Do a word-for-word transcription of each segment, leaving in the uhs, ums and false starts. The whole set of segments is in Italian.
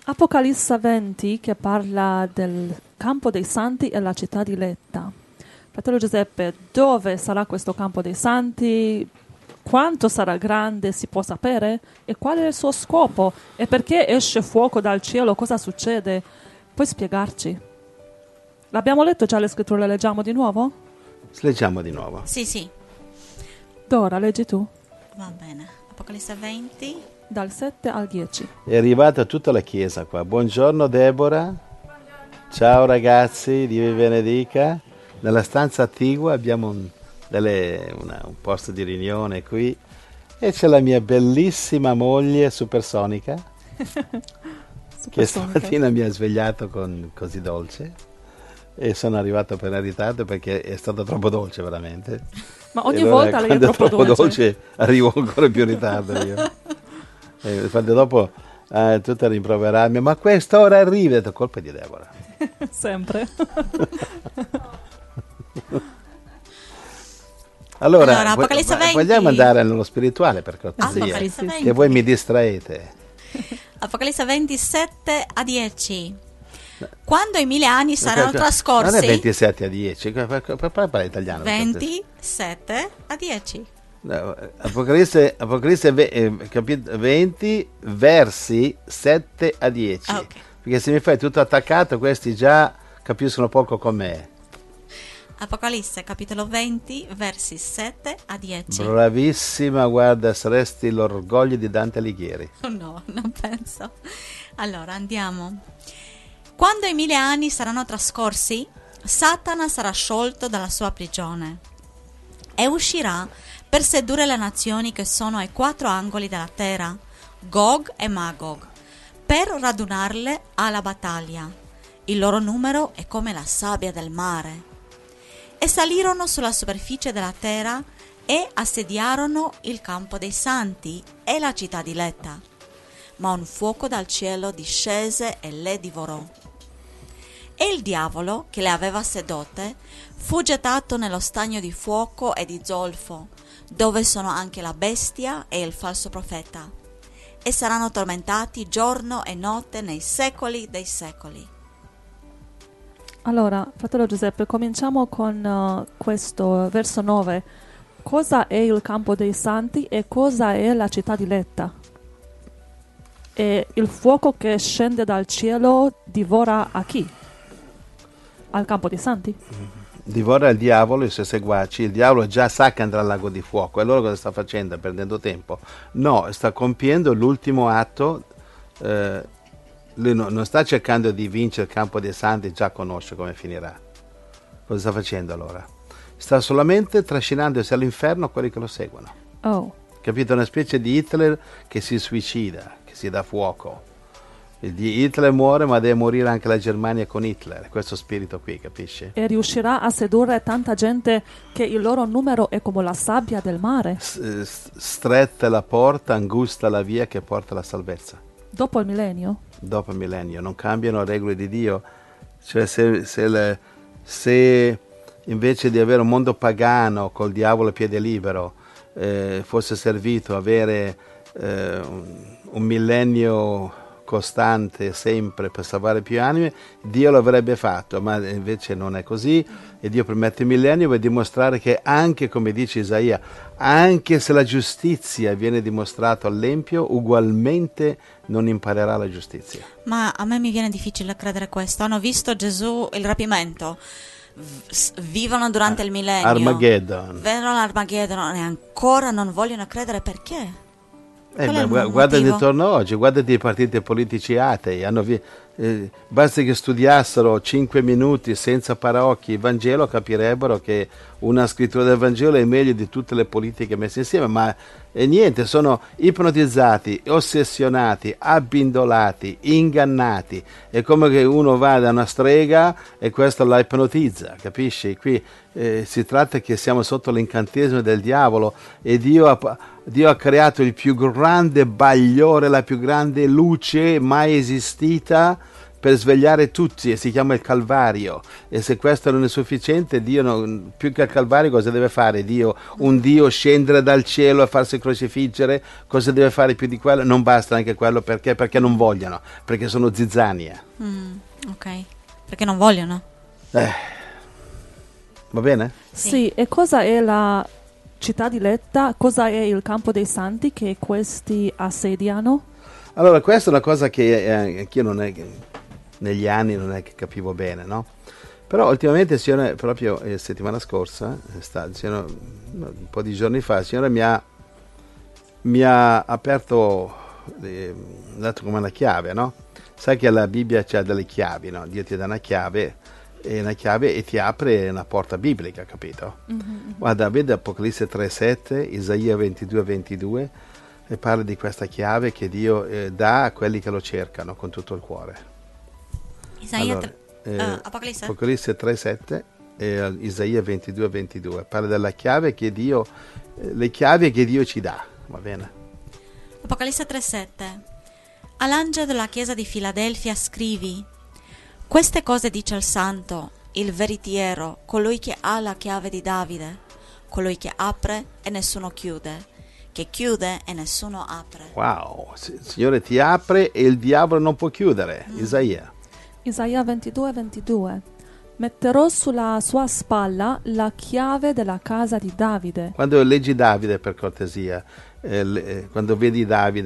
Apocalisse venti, che parla del campo dei santi e la città diletta. Fratello Giuseppe, dove sarà questo campo dei santi? Quanto sarà grande, si può sapere? E qual è il suo scopo? E perché esce fuoco dal cielo? Cosa succede? Puoi spiegarci? L'abbiamo letto già le scritture, le leggiamo di nuovo? Leggiamo di nuovo. Sì, sì. Dora, leggi tu. Va bene. Apocalisse venti. Dal sette al dieci. È arrivata tutta la chiesa qua. Buongiorno Deborah. Ciao ragazzi, Dio vi benedica. Nella stanza attigua abbiamo un, delle, una, un posto di riunione qui e c'è la mia bellissima moglie supersonica che stamattina mi ha svegliato con così dolce e sono arrivato per il ritardo perché è stato troppo dolce veramente. Ma ogni allora, volta lei è troppo, troppo dolce. dolce arrivo ancora più in ritardo io. E infatti dopo eh, tutta a rimproverarmi, ma a quest'ora arriva, è colpa di Deborah. Sempre. Allora, allora Apocalisse venti. Vogliamo andare nello spirituale per cortesia, sì, sì, sì. che voi mi distraete. Apocalisse ventisette a dieci. Quando i mille anni saranno trascorsi. Non è ventisette a dieci, parla italiano. ventisette a dieci. No, Apocalisse, Apocalisse venti, versi sette a dieci. Ah, okay. Perché se mi fai tutto attaccato, questi già capiscono poco con me. Apocalisse capitolo venti, versi sette a dieci. Bravissima, guarda, saresti l'orgoglio di Dante Alighieri. Oh no, non penso. Allora, andiamo. Quando i mille anni saranno trascorsi, Satana sarà sciolto dalla sua prigione e uscirà per sedurre le nazioni che sono ai quattro angoli della terra, Gog e Magog, per radunarle alla battaglia. Il loro numero è come la sabbia del mare. E salirono sulla superficie della terra e assediarono il campo dei santi e la città diletta. Ma un fuoco dal cielo discese e le divorò. E il diavolo, che le aveva sedotte, fu gettato nello stagno di fuoco e di zolfo, dove sono anche la bestia e il falso profeta, e saranno tormentati giorno e notte nei secoli dei secoli. Allora, fratello Giuseppe, cominciamo con uh, questo verso nove. Cosa è il campo dei santi e cosa è la città diletta? E il fuoco che scende dal cielo divora a chi? Al campo dei santi? Divora il diavolo e i suoi seguaci. Il diavolo già sa che andrà al lago di fuoco. E allora cosa sta facendo? Perdendo tempo? No, sta compiendo l'ultimo atto. Eh, lui no, non sta cercando di vincere il campo dei santi, già conosce come finirà. Cosa sta facendo allora? Sta solamente trascinandosi all'inferno quelli che lo seguono. Oh. Capito? Una specie di Hitler che si suicida, che si dà fuoco. Hitler muore, ma deve morire anche la Germania con Hitler, questo spirito qui, capisci? E riuscirà a sedurre tanta gente che il loro numero è come la sabbia del mare. S- stretta la porta, angusta la via che porta alla salvezza. Dopo il millennio? Dopo il millennio, non cambiano le regole di Dio. Cioè se, se, le, se invece di avere un mondo pagano col diavolo a piede libero eh, fosse servito avere eh, un, un millennio costante sempre per salvare più anime, Dio lo avrebbe fatto, ma invece non è così, e Dio permette il millennio per dimostrare che anche, come dice Isaia, anche se la giustizia viene dimostrata all'empio, ugualmente non imparerà la giustizia. Ma a me mi viene difficile credere questo. Hanno visto Gesù, il rapimento, vivono durante il millennio, Armageddon, vedono l'Armageddon e ancora non vogliono credere. Perché? Eh, ma guarda intorno oggi, guardati i partiti politici atei, hanno vi- eh, basta che studiassero cinque minuti senza paraocchi il Vangelo, capirebbero che una scrittura del Vangelo è meglio di tutte le politiche messe insieme, ma eh, niente, sono ipnotizzati, ossessionati, abbindolati, ingannati. È come che uno va da una strega e questo la ipnotizza, capisci? Qui eh, si tratta che siamo sotto l'incantesimo del diavolo e Dio ha Dio ha creato il più grande bagliore, la più grande luce mai esistita per svegliare tutti, e si chiama il Calvario. E se questo non è sufficiente, Dio non, più che al Calvario cosa deve fare? Dio, un Dio scendere dal cielo a farsi crocifiggere, cosa deve fare più di quello? Non basta anche quello, perché? Perché non vogliono, perché sono zizzania. Mm, ok, perché non vogliono. Eh, va bene? Sì. Sì, e cosa è la città diletta? Cosa è il campo dei santi che questi assediano? Allora, questa è una cosa che eh, anch'io non è che, negli anni non è che capivo bene, no? Però ultimamente il Signore, proprio eh, settimana scorsa, sta, il Signore, un po' di giorni fa, il Signore mi ha, mi ha aperto, eh, dato come una chiave, no? Sai che alla Bibbia c'è delle chiavi, no? Dio ti dà una chiave, e una chiave e ti apre una porta biblica, capito? Mm-hmm. Guarda, vedi Apocalisse tre sette, Isaia ventidue ventidue, e parla di questa chiave che Dio eh, dà a quelli che lo cercano con tutto il cuore. Isaia allora, tre, eh, uh, Apocalisse? Apocalisse tre sette e uh, Isaia ventidue ventidue parla della chiave che Dio, eh, le chiavi che Dio ci dà, va bene? Apocalisse tre sette. All'angelo della chiesa di Filadelfia scrivi: queste cose dice il santo, il veritiero, colui che ha la chiave di Davide, colui che apre e nessuno chiude, che chiude e nessuno apre. Wow, il Signore ti apre e il diavolo non può chiudere. mm. Isaia Isaia ventidue ventidue. Metterò sulla sua spalla la chiave della casa di Davide. Quando leggi Davide, per cortesia, eh, le, eh, quando vedi Davide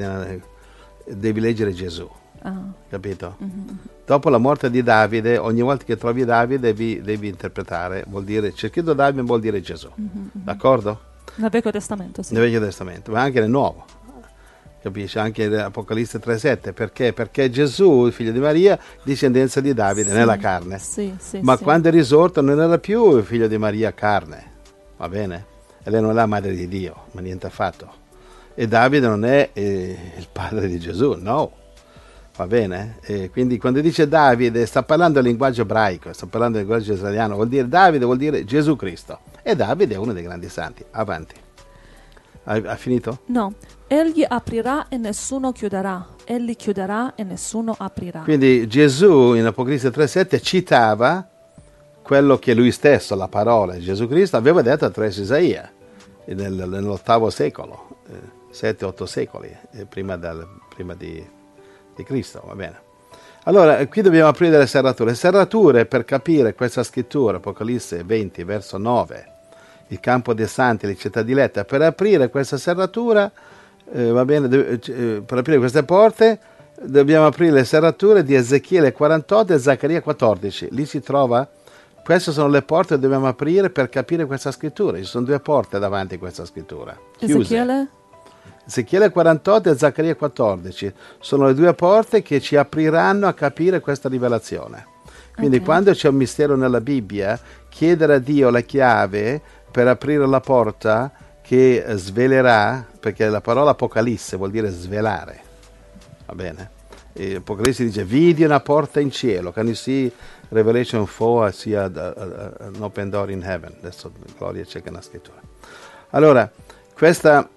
eh, devi leggere Gesù. Ah. Capito? Mm-hmm. Dopo la morte di Davide, ogni volta che trovi Davide devi, devi interpretare, vuol dire, c'è scritto Davide vuol dire Gesù. Mm-hmm. D'accordo? Nel Vecchio Testamento, sì. Nel Vecchio Testamento, ma anche nel Nuovo, capisci? Anche Apocalisse tre sette, perché? Perché Gesù, il figlio di Maria, discendenza di Davide, sì, nella carne. Sì, sì, ma sì. quando è risorto non era più il figlio di Maria carne, va bene? E lei non è la madre di Dio, ma niente affatto. E Davide non è eh, il padre di Gesù, no. Va bene? E quindi quando dice Davide sta parlando il linguaggio ebraico, sta parlando il linguaggio israeliano, vuol dire Davide vuol dire Gesù Cristo. E Davide è uno dei grandi santi. Avanti. Hai, hai finito? No. Egli aprirà e nessuno chiuderà. Egli chiuderà e nessuno aprirà. Quindi Gesù in Apocalisse tre sette citava quello che lui stesso, la parola Gesù Cristo, aveva detto attraverso Isaia nel, nell'ottavo secolo, eh, sette otto secoli, eh, prima, del, prima di, di Cristo, va bene. Allora, qui dobbiamo aprire delle serrature. Serrature per capire questa scrittura, Apocalisse venti, verso nove, il campo dei santi, le città dilette. Per aprire questa serratura, eh, va bene, eh, per aprire queste porte, dobbiamo aprire le serrature di Ezechiele quarantotto e Zaccaria quattordici. Lì si trova, queste sono le porte che dobbiamo aprire per capire questa scrittura. Ci sono due porte davanti a questa scrittura. Ezechiele? Ezechiele quarantotto e Zaccaria quattordici sono le due porte che ci apriranno a capire questa rivelazione. Quindi okay, quando c'è un mistero nella Bibbia, chiedere a Dio la chiave per aprire la porta che svelerà, perché la parola Apocalisse vuol dire svelare, va bene? E Apocalisse dice vidi una porta in cielo. Can you see Revelation four, I see a, a, a, an open door in heaven. Adesso Gloria cerca una scrittura. Allora, questa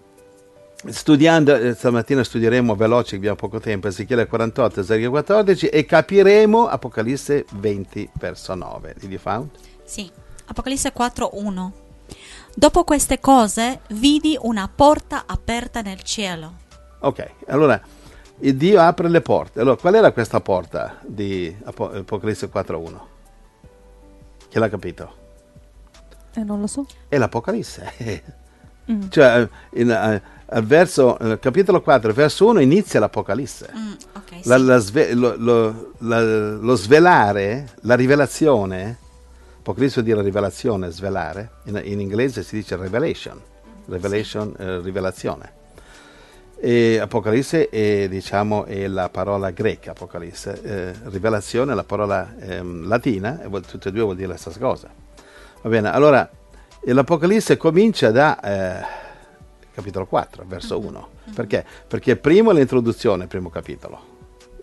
studiando, stamattina studieremo veloce, abbiamo poco tempo, Ezechiele quarantotto, Ezechiele quattordici e capiremo Apocalisse venti, verso nove. Did you found? Sì, Apocalisse quattro uno. Dopo queste cose vidi una porta aperta nel cielo. Ok, allora il Dio apre le porte. Allora, qual era questa porta di Ap- Apocalisse quattro uno? Chi l'ha capito? Eh, non lo so. È l'Apocalisse. mm. Cioè, in, uh, al verso, uh, capitolo quattro, verso uno inizia l'Apocalisse. Mm, okay, la, sì. la sve- lo, lo, la, lo svelare, la rivelazione, Apocalisse vuol dire rivelazione, svelare, in, in inglese si dice revelation, revelation, sì. eh, rivelazione. E Apocalisse è, diciamo, è la parola greca, Apocalisse, eh, rivelazione è la parola eh, latina, e vuol, tutte e due vuol dire la stessa cosa. Va bene, allora l'Apocalisse comincia da eh, capitolo quattro, verso uno. Mm-hmm. Perché? Perché primo è l'introduzione, il primo capitolo.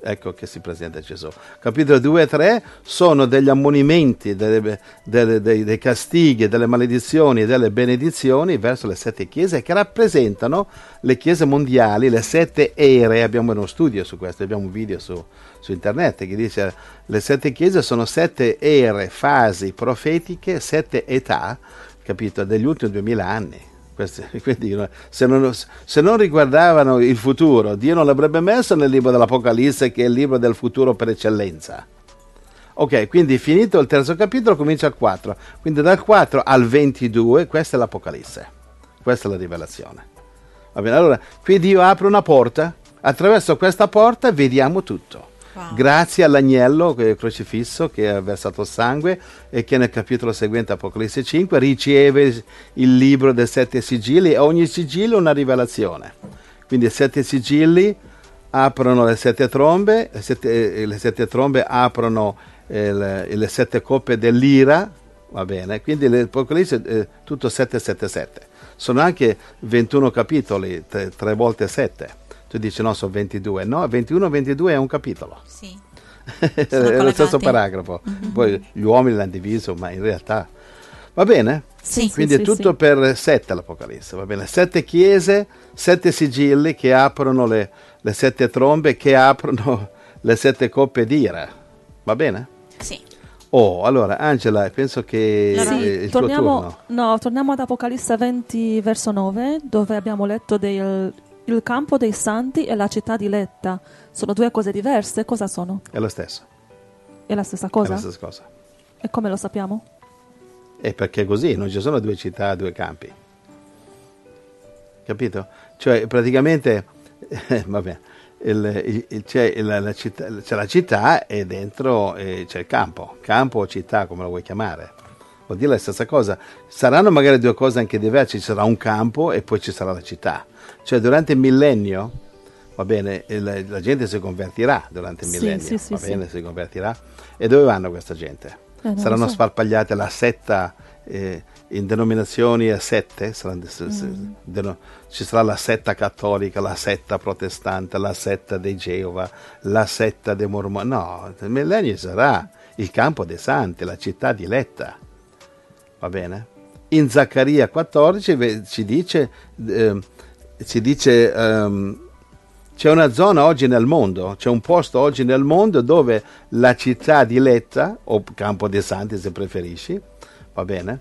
ecco che si presenta Gesù. Capitolo due e tre sono degli ammonimenti, delle, delle, dei, dei castighi, delle maledizioni e delle benedizioni verso le sette chiese che rappresentano le chiese mondiali, le sette ere. Abbiamo uno studio su questo, abbiamo un video su, su internet che dice le sette chiese sono sette ere, fasi profetiche, sette età, capito, degli ultimi duemila anni. Quindi, se, non, se non riguardavano il futuro, Dio non l'avrebbe messo nel libro dell'Apocalisse, che è il libro del futuro per eccellenza. Ok, quindi finito il terzo capitolo comincia il quattro, quindi dal quattro al ventidue questa è l'Apocalisse, questa è la rivelazione. Va bene, allora qui Dio apre una porta, attraverso questa porta vediamo tutto. Wow. Grazie all'agnello crocifisso che ha versato sangue e che nel capitolo seguente, Apocalisse cinque, riceve il libro dei sette sigilli, e ogni sigillo è una rivelazione. Quindi sette sigilli aprono le sette trombe, le sette, le sette trombe aprono eh, le, le sette coppe dell'ira, va bene? Quindi l'Apocalisse è tutto sette sette sette. Sono anche ventuno capitoli, tre volte sette. Tu dici no, sono ventidue. No, ventuno ventidue è un capitolo. Sì. È lo stesso paragrafo. Mm-hmm. Poi gli uomini l'hanno diviso, ma in realtà va bene? Sì. Quindi sì, è tutto sì. per sette l'Apocalisse, va bene? Sette chiese, sette sigilli che aprono le, le sette trombe, che aprono le sette coppe d'ira. Va bene? Sì. Oh, allora Angela, penso che Sì, è il torniamo, tuo turno. no, torniamo ad Apocalisse venti, verso nove, dove abbiamo letto del il campo dei santi e la città diletta. Sono due cose diverse. Cosa sono? È lo stesso. È la stessa cosa? È la stessa cosa. E come lo sappiamo? E perché così, non ci sono due città, due campi. Capito? Cioè, praticamente, eh, vabbè, il, il, il, c'è, la, la città, c'è la città e dentro eh, c'è il campo. Campo o città, come lo vuoi chiamare. Vuol dire la stessa cosa. Saranno magari due cose anche diverse. Ci sarà un campo e poi ci sarà la città. Cioè, durante il millennio, va bene, la, la gente si convertirà durante il Sì, millennio, sì, sì, va sì. bene, si convertirà. E dove vanno questa gente? Eh, non Saranno lo so. sparpagliate la setta eh, in denominazioni a sette, saranno, se, se, Mm. deno, ci sarà la setta cattolica, la setta protestante, la setta dei Geova, la setta dei Mormoni. No, il millennio sarà il campo dei santi, la città diletta, va bene? In Zaccaria quattordici ve- ci dice, eh, ci dice um, c'è una zona oggi nel mondo, c'è un posto oggi nel mondo dove la città diletta, o campo dei santi se preferisci, va bene?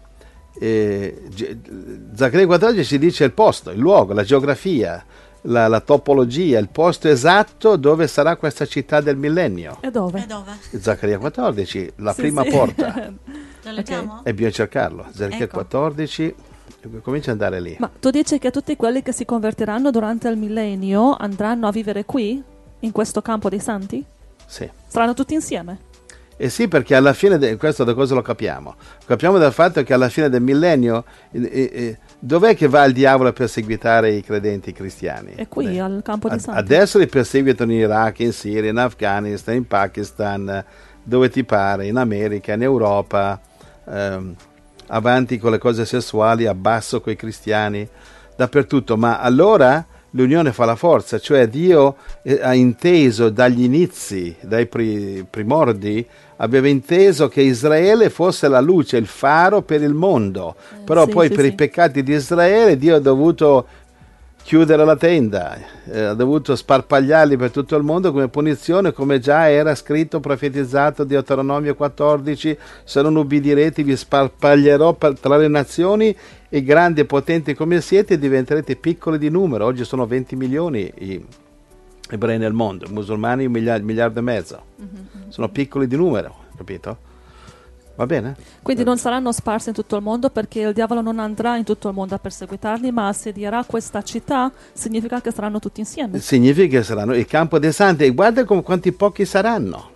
E, Zaccaria quattordici ci dice il posto, il luogo, la geografia, la, la topologia, il posto esatto dove sarà questa città del millennio. E dove? E dove? Zaccaria quattordici, la Sì, prima sì. porta. Lo leggiamo? E bisogna cercarlo. Zaccaria Ecco. quattordici, comincia ad andare lì. Ma tu dici che tutti quelli che si convertiranno durante il millennio andranno a vivere qui, in questo campo dei santi? Sì. Saranno tutti insieme? E sì, perché alla fine, de, questo da cosa lo capiamo? Capiamo dal fatto che alla fine del millennio, eh, eh, dov'è che va il diavolo a perseguitare i credenti cristiani? È qui, Eh, al campo dei ad- santi. Adesso li perseguitano in Iraq, in Siria, in Afghanistan, in Pakistan, dove ti pare, in America, in Europa, ehm, avanti con le cose sessuali, abbasso con i cristiani, dappertutto. Ma allora l'unione fa la forza, cioè Dio eh, ha inteso dagli inizi, dai pri- primordi, aveva inteso che Israele fosse la luce, il faro per il mondo, Eh, però sì, poi sì, per sì. i peccati di Israele Dio ha dovuto chiudere la tenda, eh, ha dovuto sparpagliarli per tutto il mondo come punizione, come già era scritto, profetizzato di Deuteronomio quattordici: se non ubbidirete vi sparpaglierò per, tra le nazioni, e grandi e potenti come siete diventerete piccoli di numero. Oggi sono venti milioni i ebrei nel mondo, musulmani un miliardo, miliardo e mezzo, Mm-hmm. sono piccoli di numero, capito? Va bene? Quindi non saranno sparsi in tutto il mondo, perché il diavolo non andrà in tutto il mondo a perseguitarli, ma assedierà questa città. Significa che saranno tutti insieme. Significa che saranno il campo dei santi, e guarda com- quanti pochi saranno.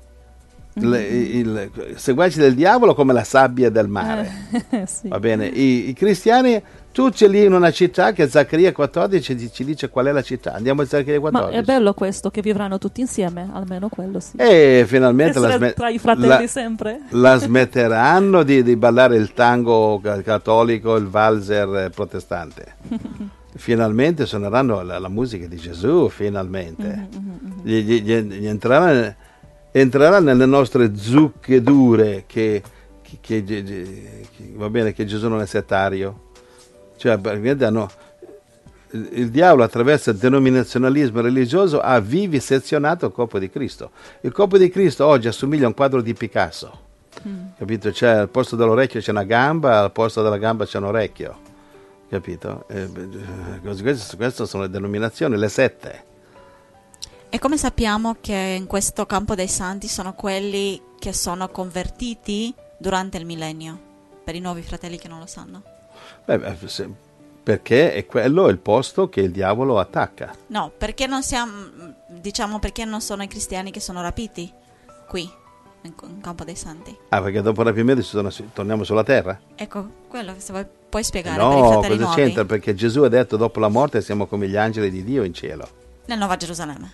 Il, il, il seguaci del diavolo come la sabbia del mare. Eh, sì. Va bene? I, i cristiani, tu c'è lì in una città che Zaccaria quattordici ci, ci dice qual è la città. Andiamo a Zaccaria Ma quattordici. è bello questo, che vivranno tutti insieme, almeno quello sì. E finalmente la, Essere sme- tra i fratelli la- sempre. la smetteranno di, di ballare il tango ca- cattolico, il valzer eh, protestante. Finalmente suoneranno la, la musica di Gesù, finalmente. Gli, gli, gli, gli entrerà, entrerà nelle nostre zucche dure che, che, che, che, va bene che Gesù non è settario. Cioè, hanno, il diavolo attraverso il denominazionalismo religioso ha vivisezionato il corpo di Cristo. Il corpo di Cristo oggi assomiglia a un quadro di Picasso, mm. capito? Cioè, al posto dell'orecchio c'è una gamba, al posto della gamba c'è un orecchio, capito? E, queste, queste sono le denominazioni, le sette. E come sappiamo che in questo campo dei santi sono quelli che sono convertiti durante il millennio, per i nuovi fratelli che non lo sanno? Beh, se, perché è quello il posto che il diavolo attacca. No, perché non siamo, diciamo, perché non sono i cristiani che sono rapiti qui, in, in campo dei santi. Ah, perché dopo il rapimento sono, torniamo sulla terra? Ecco, quello che se vuoi, puoi spiegare no, per i fratelli cosa nuovi. c'entra? Perché Gesù ha detto dopo la morte siamo come gli angeli di Dio in cielo. Nel Nuova Gerusalemme.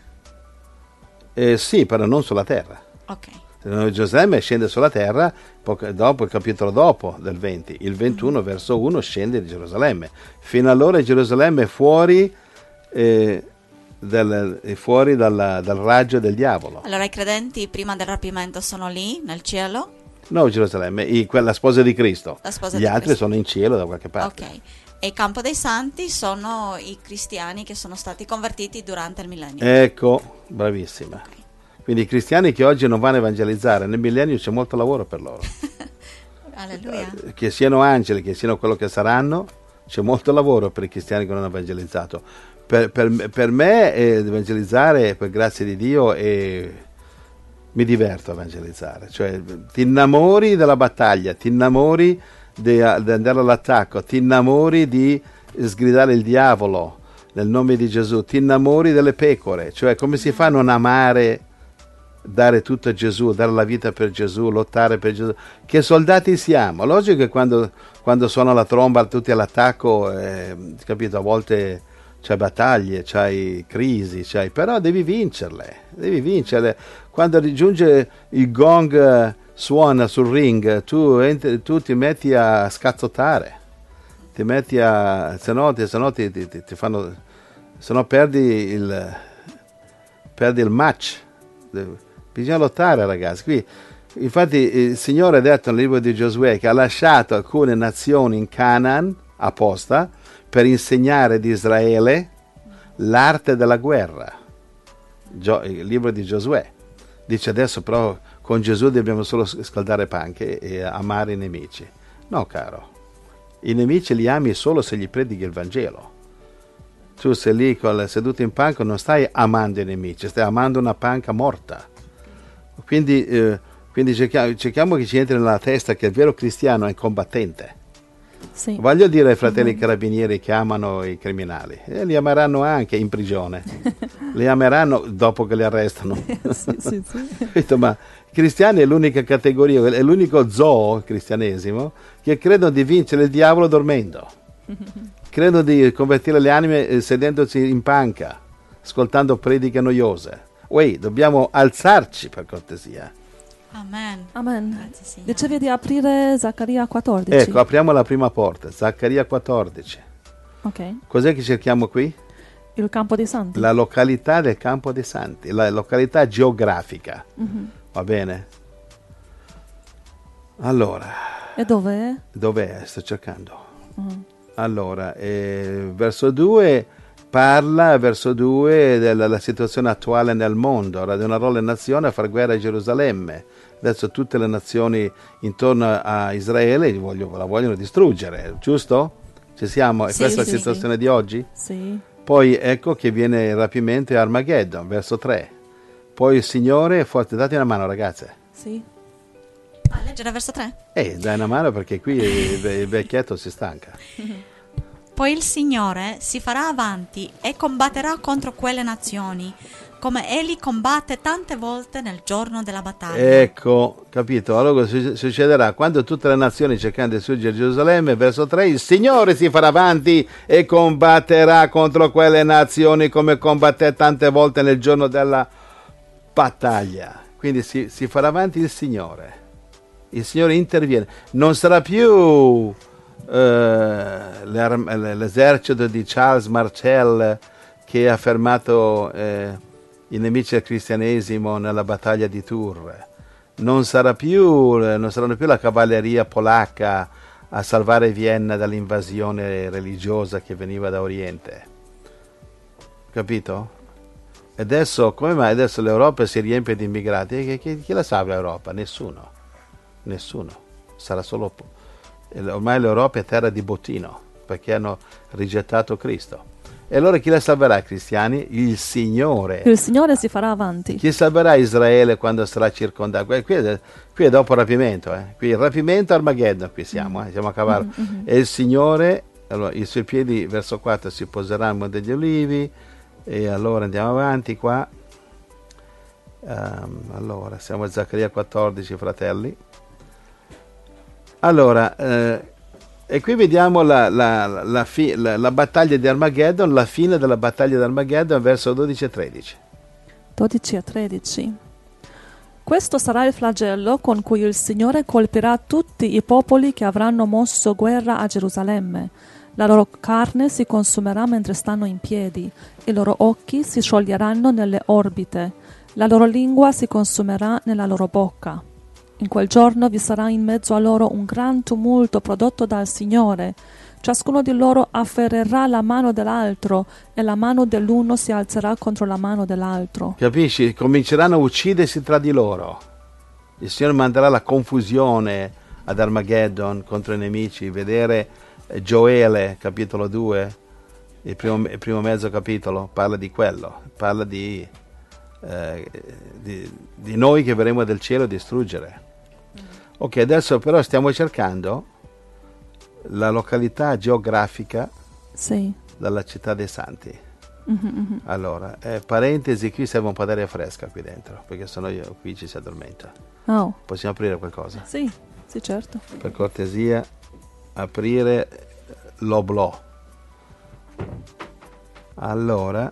Eh, sì, però non sulla terra. Ok. Gerusalemme scende sulla terra poco dopo il capitolo dopo del venti, il ventuno mm. verso uno scende di Gerusalemme. Fino allora Gerusalemme è fuori, eh, del, è fuori dalla, dal raggio del diavolo. Allora i credenti prima del rapimento sono lì nel cielo? No, Gerusalemme, i, quella sposa di Cristo. La sposa Gli di altri Cristo. sono in cielo da qualche parte. Ok. E il campo dei santi sono i cristiani che sono stati convertiti durante il millennio. Ecco, bravissima. Okay. Quindi i cristiani che oggi non vanno a evangelizzare, nel millennio c'è molto lavoro per loro. Alleluia. Che siano angeli, che siano quello che saranno, c'è molto lavoro per i cristiani che non hanno evangelizzato. Per, per, per me eh, evangelizzare, per grazia di Dio, è, mi diverto a evangelizzare. Cioè ti innamori della battaglia, ti innamori di, di andare all'attacco, ti innamori di sgridare il diavolo nel nome di Gesù, ti innamori delle pecore. Cioè come si fa a non amare, dare tutto a Gesù, dare la vita per Gesù, lottare per Gesù? Che soldati siamo? Logico che quando, quando suona la tromba tutti all'attacco, eh, capito, a volte c'hai battaglie, c'hai crisi, c'hai, però devi vincerle, devi vincerle. Quando raggiunge il gong, suona sul ring, tu, entri, tu ti metti a scazzottare, ti metti a, se no, se no ti, ti, ti fanno, se no perdi il, perdi il match. Bisogna lottare, ragazzi. Qui, infatti il Signore ha detto nel libro di Giosuè che ha lasciato alcune nazioni in Canaan apposta per insegnare di Israele l'arte della guerra. Gio, il libro di Giosuè dice adesso però con Gesù dobbiamo solo scaldare panche e amare i nemici. No, caro, i nemici li ami solo se gli predichi il Vangelo. Tu sei lì con, seduto in panca, non stai amando i nemici, stai amando una panca morta. Quindi, eh, quindi cerchiamo, cerchiamo che ci entri nella testa che il vero cristiano è combattente. Sì. Voglio dire ai fratelli mm-hmm. carabinieri che amano i criminali, eh, li ameranno anche in prigione, li ameranno dopo che li arrestano. sì, sì, sì. Ma i cristiani è l'unica categoria, è l'unico zoo, il cristianesimo, che credono di vincere il diavolo dormendo. Credono di convertire le anime eh, sedendosi in panca, ascoltando prediche noiose. Uè, dobbiamo alzarci per cortesia. Amen. Amen. Dicevi di aprire Zaccaria quattordici. Ecco, apriamo la prima porta, Zaccaria quattordici. Ok. Cos'è che cerchiamo qui? Il campo dei santi. La località del campo dei santi, la località geografica. Mm-hmm. Va bene? Allora. E dov'è? Dov'è? Sto cercando. Uh-huh. Allora, eh, verso due parla, verso due, della, della situazione attuale nel mondo. Radionerò le nazioni a far guerra a Gerusalemme. Adesso tutte le nazioni intorno a Israele voglio, la vogliono distruggere, giusto? Ci siamo? È sì, questa sì, la situazione sì. di oggi? Sì. Poi ecco che viene il rapimento e Armageddon, verso tre. Poi il Signore, forte, date una mano ragazze. Sì. A leggere verso tre? Eh, dai una mano perché qui il, il vecchietto si stanca. Poi il Signore si farà avanti e combatterà contro quelle nazioni, come egli combatte tante volte nel giorno della battaglia. Ecco, capito? Allora succederà quando tutte le nazioni cercano di distruggere Gerusalemme, verso tre, il Signore si farà avanti e combatterà contro quelle nazioni come combatté tante volte nel giorno della battaglia. Quindi si, si farà avanti il Signore. Il Signore interviene. Non sarà più eh, l'esercito di Charles Martel che ha fermato eh, i nemici del cristianesimo nella battaglia di Tours. Non sarà più, non saranno più la cavalleria polacca a salvare Vienna dall'invasione religiosa che veniva da Oriente. Capito? E adesso, come mai adesso l'Europa si riempie di immigrati? Chi, chi, chi la salva l'Europa? Nessuno. Nessuno. Sarà solo... Ormai l'Europa è terra di bottino, perché hanno rigettato Cristo. E allora chi la salverà, i cristiani? Il Signore. Il Signore si farà avanti. Chi salverà Israele quando sarà circondato? Qui, qui, è, qui è dopo il rapimento. Eh. Qui il rapimento Armageddon, qui siamo, eh. siamo a cavallo. Mm-hmm. E il Signore, allora, i suoi piedi, verso quattro, si poserà al Monte degli Ulivi. E allora andiamo avanti qua. Um, allora, siamo a Zaccaria quattordici, fratelli. Allora... Eh, E qui vediamo la, la, la, fi, la, la battaglia di Armageddon, la fine della battaglia di Armageddon, verso dodici e tredici. dodici e tredici. Questo sarà il flagello con cui il Signore colpirà tutti i popoli che avranno mosso guerra a Gerusalemme. La loro carne si consumerà mentre stanno in piedi, i loro occhi si scioglieranno nelle orbite, la loro lingua si consumerà nella loro bocca. In quel giorno vi sarà in mezzo a loro un gran tumulto prodotto dal Signore. Ciascuno di loro afferrerà la mano dell'altro e la mano dell'uno si alzerà contro la mano dell'altro. Capisci? Cominceranno a uccidersi tra di loro. Il Signore manderà la confusione ad Armageddon contro i nemici. Vedere Gioele, capitolo due, il primo, il primo mezzo capitolo, parla di quello. Parla di, eh, di, di noi che verremo dal cielo distruggere. Ok, adesso però stiamo cercando la località geografica sì. della città dei santi. Mm-hmm, mm-hmm. Allora, eh, parentesi, qui serve un po' d'aria fresca qui dentro, perché sennò io, qui ci si addormenta. Oh. Possiamo aprire qualcosa? Sì, sì, certo. Per cortesia, aprire l'oblò. Allora...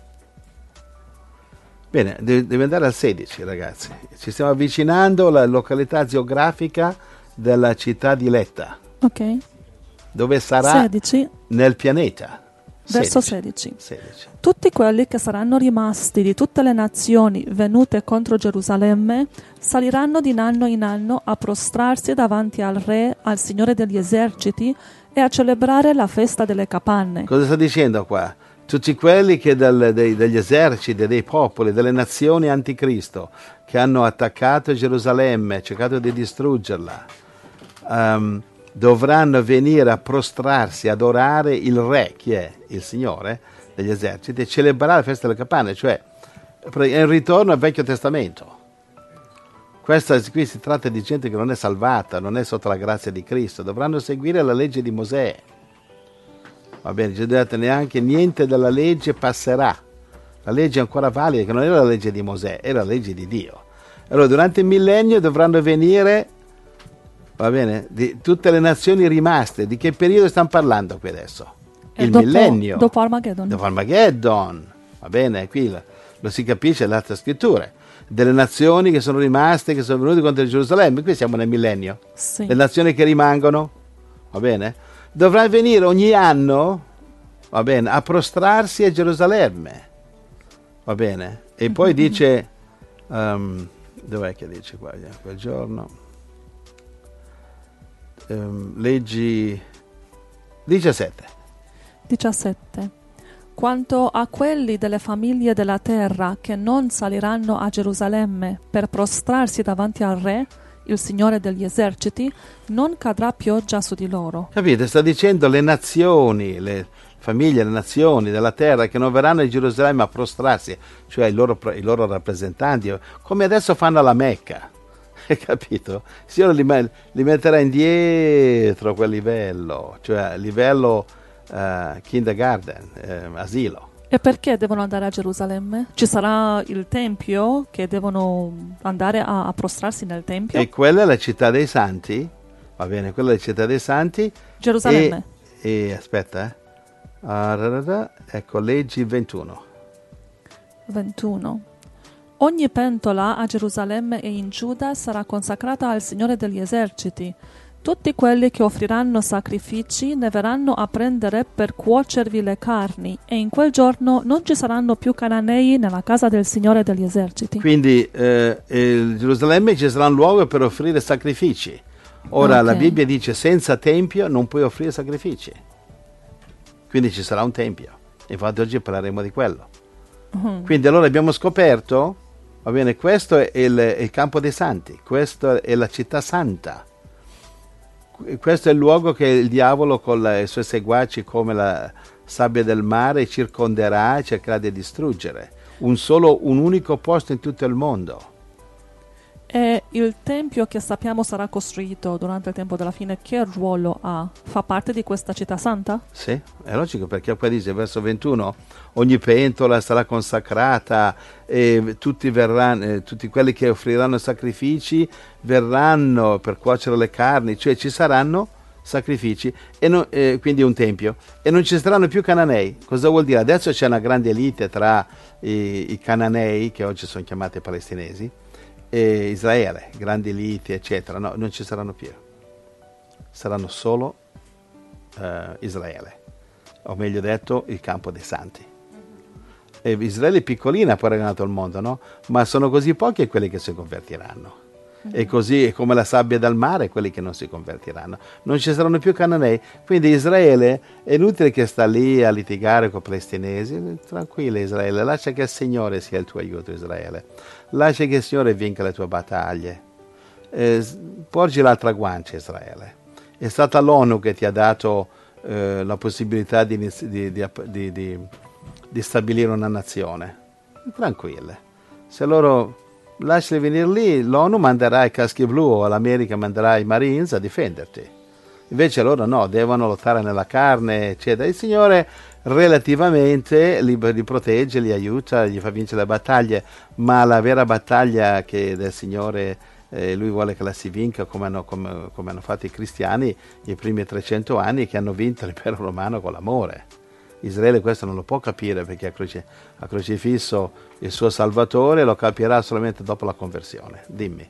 Bene, deve andare al sedici, ragazzi. Ci stiamo avvicinando alla località geografica della città di Letta. Ok. Dove sarà sedici. Nel pianeta. Verso sedici. sedici. Tutti quelli che saranno rimasti di tutte le nazioni venute contro Gerusalemme saliranno di anno in anno a prostrarsi davanti al Re, al Signore degli eserciti e a celebrare la festa delle capanne. Cosa sta dicendo qua? Tutti quelli che dal, dei, degli eserciti, dei popoli, delle nazioni anticristo che hanno attaccato Gerusalemme, cercato di distruggerla, um, dovranno venire a prostrarsi, adorare il Re, chi è? Il Signore degli eserciti, e celebrare la festa delle capanne, cioè è un ritorno al Vecchio Testamento. Questa, qui si tratta di gente che non è salvata, non è sotto la grazia di Cristo, dovranno seguire la legge di Mosè. Va bene, Gesù ha detto neanche niente della legge passerà. La legge è ancora valida, che non era la legge di Mosè, era la legge di Dio. Allora durante il millennio dovranno venire, va bene, di tutte le nazioni rimaste. Di che periodo stiamo parlando qui adesso? E il dopo, millennio. Dopo Armageddon. Dopo Armageddon. Va bene, qui lo, lo si capisce dalle altre scritture. Delle nazioni che sono rimaste, che sono venute contro Gerusalemme. Qui siamo nel millennio. Sì. Le nazioni che rimangono, va bene? Dovrà venire ogni anno, va bene, a prostrarsi a Gerusalemme, va bene? E poi mm-hmm. dice, um, dov'è che dice qua, quel giorno? Um, leggi diciassette. diciassette. Quanto a quelli delle famiglie della terra che non saliranno a Gerusalemme per prostrarsi davanti al Re, il Signore degli eserciti, non cadrà pioggia su di loro. Capite? Sta dicendo le nazioni, le famiglie, le nazioni della terra che non verranno a Gerusalemme a prostrarsi, cioè i loro, i loro rappresentanti, come adesso fanno alla Mecca. Hai capito? Il Signore li, li metterà indietro a quel livello, cioè livello uh, kindergarten, eh, asilo. E perché devono andare a Gerusalemme? Ci sarà il Tempio che devono andare a, a prostrarsi nel Tempio? E quella è la città dei santi, va bene, quella è la città dei santi. Gerusalemme. E, e aspetta, eh. Ah, da, da, da, ecco, leggi ventuno. ventuno. Ogni pentola a Gerusalemme e in Giuda sarà consacrata al Signore degli eserciti. Tutti quelli che offriranno sacrifici ne verranno a prendere per cuocervi le carni, e in quel giorno non ci saranno più cananei nella casa del Signore degli eserciti. Quindi eh, in Gerusalemme ci sarà un luogo per offrire sacrifici. Ora Ok. la Bibbia dice senza tempio non puoi offrire sacrifici. Quindi ci sarà un tempio. Infatti oggi parleremo di quello. Mhm. Quindi allora abbiamo scoperto, va bene, questo è il, è il campo dei santi, questa è la città santa. Questo è il luogo che il diavolo con la- i suoi seguaci come la sabbia del mare circonderà e cercherà di distruggere. Un solo, un unico posto in tutto il mondo. E il tempio che sappiamo sarà costruito durante il tempo della fine, che ruolo ha? Fa parte di questa città santa? Sì, è logico, perché poi dice verso ventuno, ogni pentola sarà consacrata e tutti, verranno, eh, tutti quelli che offriranno sacrifici verranno per cuocere le carni, cioè ci saranno sacrifici, e non- eh, quindi un tempio, e non ci saranno più cananei. Cosa vuol dire? Adesso c'è una grande lite tra i, i cananei, che oggi sono chiamati palestinesi, e Israele, grandi liti, eccetera. No, non ci saranno più. Saranno solo eh, Israele, o meglio detto il campo dei santi. E Israele è piccolina paragonato al mondo, no? Ma sono così pochi quelli che si convertiranno. E così è come la sabbia dal mare quelli che non si convertiranno. Non ci saranno più cananei. Quindi Israele è inutile che sta lì a litigare con i palestinesi. Tranquilla Israele, lascia che il Signore sia il tuo aiuto, Israele. Lascia che il Signore vinca le tue battaglie. Eh, porgi l'altra guancia, Israele. È stata l'ONU che ti ha dato eh, la possibilità di, inizi- di, di, di, di, di stabilire una nazione. Tranquille. Se loro lasciali venire lì, l'ONU manderà i caschi blu o l'America manderà i Marines a difenderti. Invece loro no, devono lottare nella carne, eccetera. Il Signore relativamente li, li protegge, li aiuta, gli fa vincere le battaglie, ma la vera battaglia che del Signore eh, lui vuole che la si vinca, come hanno, come, come hanno fatto i cristiani i primi trecento anni, che hanno vinto l'impero romano con l'amore. Israele questo non lo può capire, perché ha, croce, ha crocifisso il suo Salvatore, lo capirà solamente dopo la conversione. Dimmi.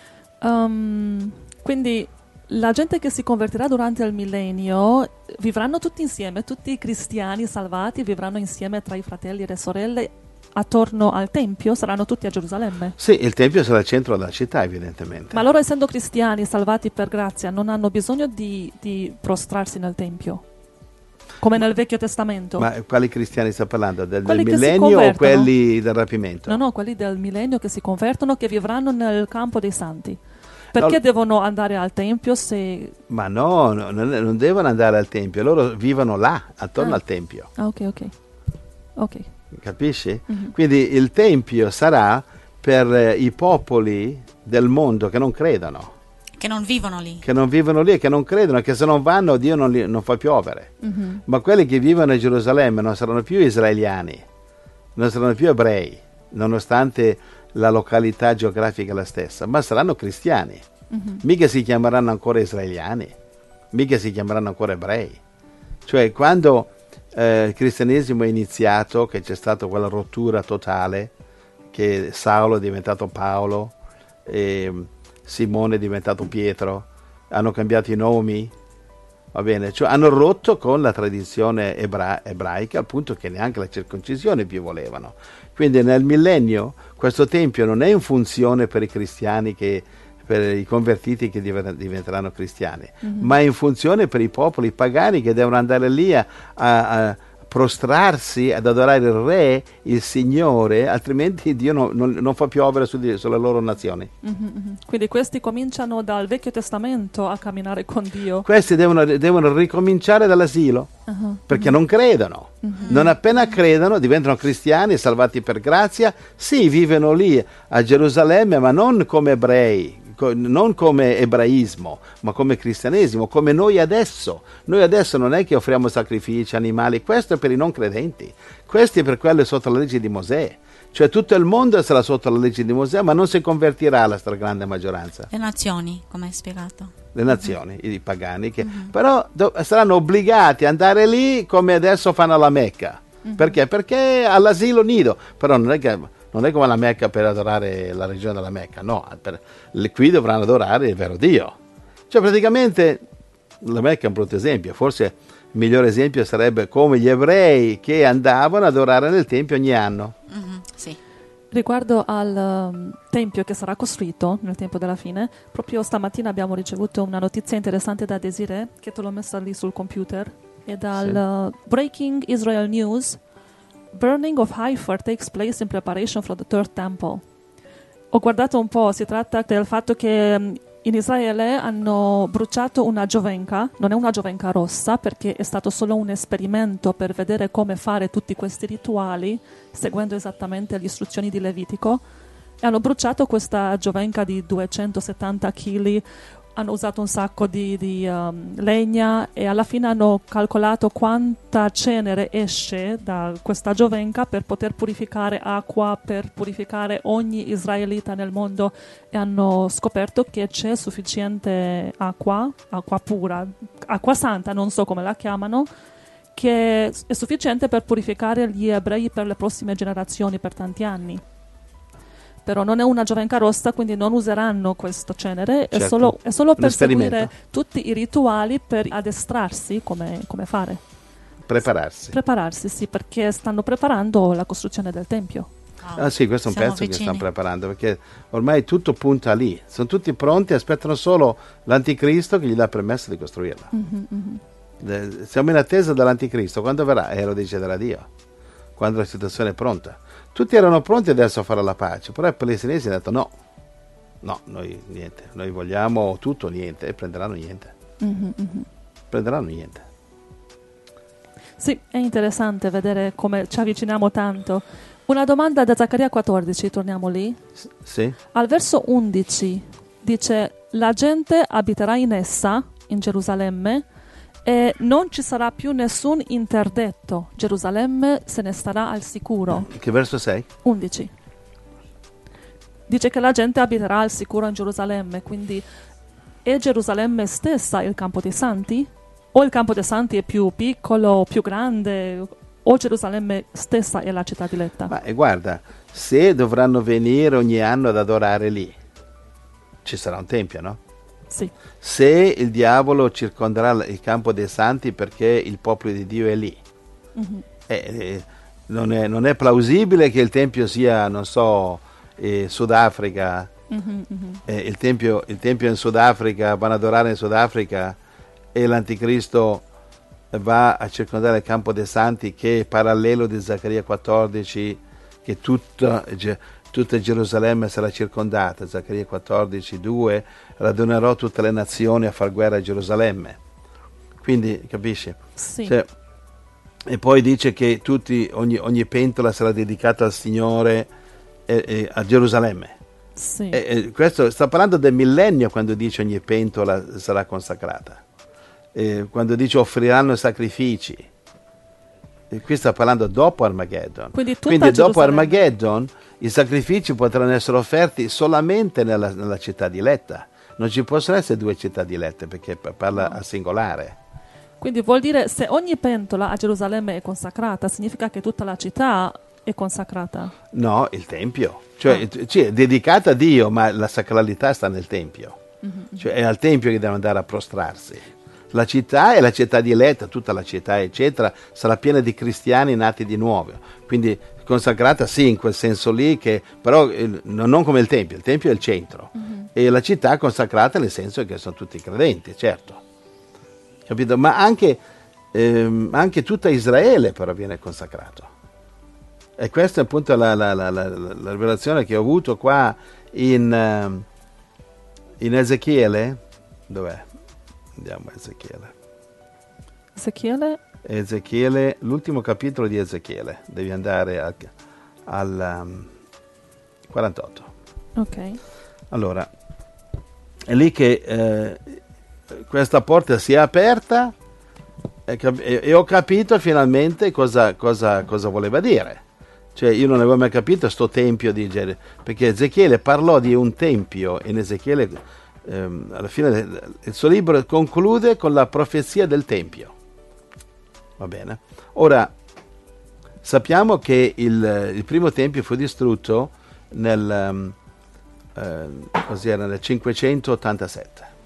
Um, quindi la gente che si convertirà durante il millennio vivranno tutti insieme, tutti i cristiani salvati vivranno insieme tra i fratelli e le sorelle attorno al Tempio, saranno tutti a Gerusalemme. Sì, il Tempio sarà il centro della città, evidentemente. Ma loro, essendo cristiani salvati per grazia, non hanno bisogno di, di prostrarsi nel Tempio, come nel Vecchio Testamento. Ma quali cristiani sta parlando? Del, del Quelli che si millennio o convertono. quelli del rapimento? No, no, quelli del millennio che si convertono, che vivranno nel campo dei santi. Perché No. devono andare al Tempio se... Ma no, no, non, non devono andare al Tempio, loro vivono là, attorno Ah. al Tempio. Ah, ok, ok. Ok. Capisci? Mhm. Quindi il Tempio sarà per eh, i popoli del mondo che non credono, che non vivono lì. che non vivono lì e che non credono, che se non vanno Dio non, li, non fa piovere. Mhm. Ma quelli che vivono a Gerusalemme non saranno più israeliani, non saranno più ebrei, nonostante la località geografica è la stessa, ma saranno cristiani. Mhm. Mica si chiameranno ancora israeliani, mica si chiameranno ancora ebrei. Cioè, quando eh, il cristianesimo è iniziato, che c'è stata quella rottura totale, che Saulo è diventato Paolo, e Simone è diventato Pietro, hanno cambiato i nomi, va bene, cioè hanno rotto con la tradizione ebra- ebraica, al punto che neanche la circoncisione più volevano. Quindi nel millennio questo tempio non è in funzione per i cristiani, che, per i convertiti che diver- diventeranno cristiani, Mhm. ma è in funzione per i popoli pagani che devono andare lì a, a- a prostrarsi, ad adorare il Re, il Signore, altrimenti Dio non, non- non fa piovere su di- sulle loro nazioni. Mhm, mhm. Quindi questi cominciano dal Vecchio Testamento a camminare con Dio. Questi devono, devono ricominciare dall'asilo, Ah, perché non credono. Non appena credono diventano cristiani, salvati per grazia. Sì, vivono lì a Gerusalemme, ma non come ebrei, co- non come ebraismo, ma come cristianesimo, come noi adesso. Noi adesso non è che offriamo sacrifici, animali, questo è per i non credenti, questo è per quello sotto la legge di Mosè. Cioè tutto il mondo sarà sotto la legge di Mosè, ma non si convertirà la stragrande maggioranza. Le nazioni, come hai spiegato. Le nazioni, i pagani, che però do- saranno obbligati ad andare lì come adesso fanno alla Mecca. Perché? Perché all'asilo nido, però non è che non è come la Mecca per adorare la regione della Mecca, no, per, le- qui dovranno adorare il vero Dio. Cioè praticamente la Mecca è un brutto esempio, forse il migliore esempio sarebbe come gli ebrei che andavano ad adorare nel Tempio ogni anno. Mhm, sì. Riguardo al um, tempio che sarà costruito nel tempo della fine, proprio stamattina abbiamo ricevuto una notizia interessante da Desiree, che te l'ho messa lì sul computer, e dal uh, Breaking Israel News. Burning of Haifa takes place in preparation for the third temple. Ho guardato un po', si tratta del fatto che um, in Israele hanno bruciato una giovenca, non è una giovenca rossa perché è stato solo un esperimento per vedere come fare tutti questi rituali seguendo esattamente le istruzioni di Levitico, e hanno bruciato questa giovenca di duecentosettanta chili, hanno usato un sacco di, di um, legna, e alla fine hanno calcolato quanta cenere esce da questa giovenca per poter purificare acqua, per purificare ogni israelita nel mondo, e hanno scoperto che c'è sufficiente acqua, acqua pura, acqua santa, non so come la chiamano, che è sufficiente per purificare gli ebrei per le prossime generazioni, per tanti anni. Però non è una giovenca rossa, quindi non useranno questo cenere, Certo. è solo, è solo per esperimento. seguire tutti i rituali, per addestrarsi come, come fare. Prepararsi. Prepararsi, sì, perché stanno preparando la costruzione del Tempio. Wow. Ah sì, questo è un Siamo pezzo vicini. che stanno preparando, perché ormai tutto punta lì, sono tutti pronti, aspettano solo l'anticristo che gli dà permesso di costruirla. Mm-hmm, mm-hmm. Eh, Siamo in attesa dell'anticristo, quando verrà? Eh, lo deciderà Dio, quando la situazione è pronta. Tutti erano pronti adesso a fare la pace, però i palestinesi hanno detto no, no, noi niente, noi vogliamo tutto o niente, e prenderanno niente, Mm-hmm, mm-hmm. prenderanno niente. Sì, è interessante vedere come ci avviciniamo tanto. Una domanda da Zaccaria quattordici, torniamo lì. S- sì? Al verso undici dice: la gente abiterà in essa, in Gerusalemme, e non ci sarà più nessun interdetto. Gerusalemme se ne starà al sicuro. Che verso sei? undici. Dice che la gente abiterà al sicuro in Gerusalemme, quindi è Gerusalemme stessa il campo dei santi? O il campo dei santi è più piccolo, più grande, o Gerusalemme stessa è la città diletta? Ma e guarda, se dovranno venire ogni anno ad adorare lì, ci sarà un tempio, no? Sì. Se il diavolo circonderà il campo dei santi perché il popolo di Dio è lì, Mhm. eh, eh, non, è, non è plausibile che il tempio sia, non so, eh, Sudafrica, Mhm, mhm. eh, il, tempio, il tempio in Sudafrica, vanno ad adorare in Sudafrica e l'anticristo va a circondare il campo dei santi, che è parallelo di Zaccaria quattordici, che tutta, Ge- tutta Gerusalemme sarà circondata. Zaccaria quattordici due, radunerò tutte le nazioni a far guerra a Gerusalemme. Quindi capisci? Sì. Cioè, e poi dice che tutti, ogni, ogni pentola sarà dedicata al Signore, e, e a Gerusalemme. Sì. E, e questo sta parlando del millennio, quando dice ogni pentola sarà consacrata. Eh, quando dice offriranno sacrifici, e qui sta parlando dopo Armageddon. Quindi tutta Quindi dopo Gerusalemme. Armageddon i sacrifici potranno essere offerti solamente nella, nella città diletta. Non ci possono essere due città dilette, perché parla a singolare. Quindi vuol dire, se ogni pentola a Gerusalemme è consacrata, significa che tutta la città è consacrata? No, il tempio, cioè, Ah. cioè, è dedicata a Dio, ma la sacralità sta nel tempio. Mhm. Cioè è al tempio che devono andare a prostrarsi. La città è la città diletta, tutta la città eccetera sarà piena di cristiani nati di nuovo, quindi consacrata sì in quel senso lì, che però eh, non come il tempio, il tempio è il centro, Mhm. e la città è consacrata nel senso che sono tutti credenti, certo, capito? Ma anche, ehm, anche tutta Israele però viene consacrato, e questa è appunto la, la, la, la, la rivelazione che ho avuto qua in, ehm, in Ezechiele. Dov'è? Andiamo a Ezechiele. Ezechiele? Ezechiele, l'ultimo capitolo di Ezechiele. Devi andare al, al um, quarantotto. Ok. Allora, è lì che eh, questa porta si è aperta e, cap- e- e ho capito finalmente cosa, cosa, cosa voleva dire. Cioè io non avevo mai capito sto tempio di Gerusalemme, perché Ezechiele parlò di un tempio in Ezechiele. Ehm, alla fine il suo libro conclude con la profezia del tempio, va bene? Ora sappiamo che il, il primo tempio fu distrutto nel, um, eh, cos'era, nel cinquecentottantasette.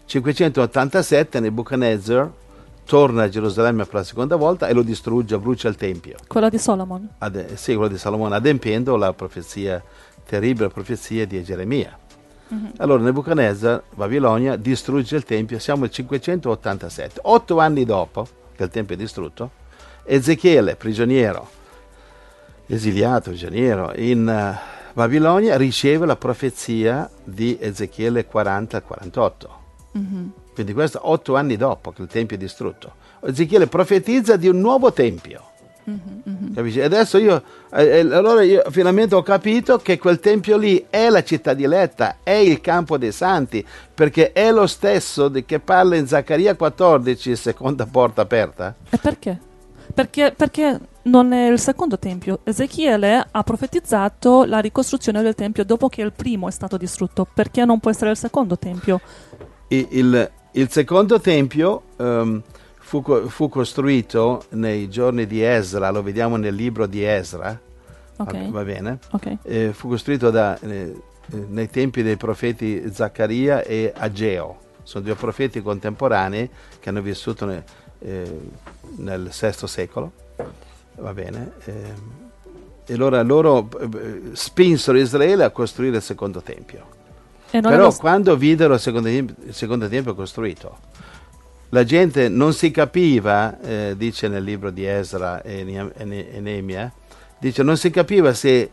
cinquecentottantasette Nebuchadnezzar torna a Gerusalemme per la seconda volta e lo distrugge, brucia il tempio. Quella di Solomon. Ade- sì, quello di Salomone, adempiendo la profezia, terribile profezia di Geremia. Mm-hmm. Allora Nebuchadnezzar, Babilonia, distrugge il tempio, siamo al cinquecentottantasette. Otto anni dopo che il tempio è distrutto, Ezechiele, prigioniero, esiliato, prigioniero in uh, Babilonia, riceve la profezia di Ezechiele quaranta quarantotto. Mm-hmm. Quindi questo otto anni dopo che il tempio è distrutto. Ezechiele profetizza di un nuovo tempio. Mm-hmm. Capisci? Adesso io, eh, allora io finalmente ho capito che quel tempio lì è la città diletta, è il campo dei santi, perché è lo stesso di che parla in Zaccaria quattordici, seconda porta aperta. E perché? Perché, perché non è il secondo tempio. Ezechiele ha profetizzato la ricostruzione del tempio dopo che il primo è stato distrutto. Perché non può essere il secondo tempio? Il, il, il secondo tempio um, fu, fu costruito nei giorni di Esra, lo vediamo nel libro di Esra, okay. va bene? Okay. Eh, fu costruito da, eh, nei tempi dei profeti Zaccaria e Ageo. Sono due profeti contemporanei che hanno vissuto ne, eh, nel sesto secolo, va bene? Eh, e allora loro eh, spinsero Israele a costruire il secondo tempio. Però st- quando videro il secondo, il secondo tempio costruito, la gente non si capiva, eh, dice nel libro di Esra e, ne- e, ne- e Neemia, dice non si capiva se,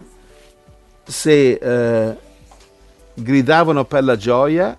se eh, gridavano per la gioia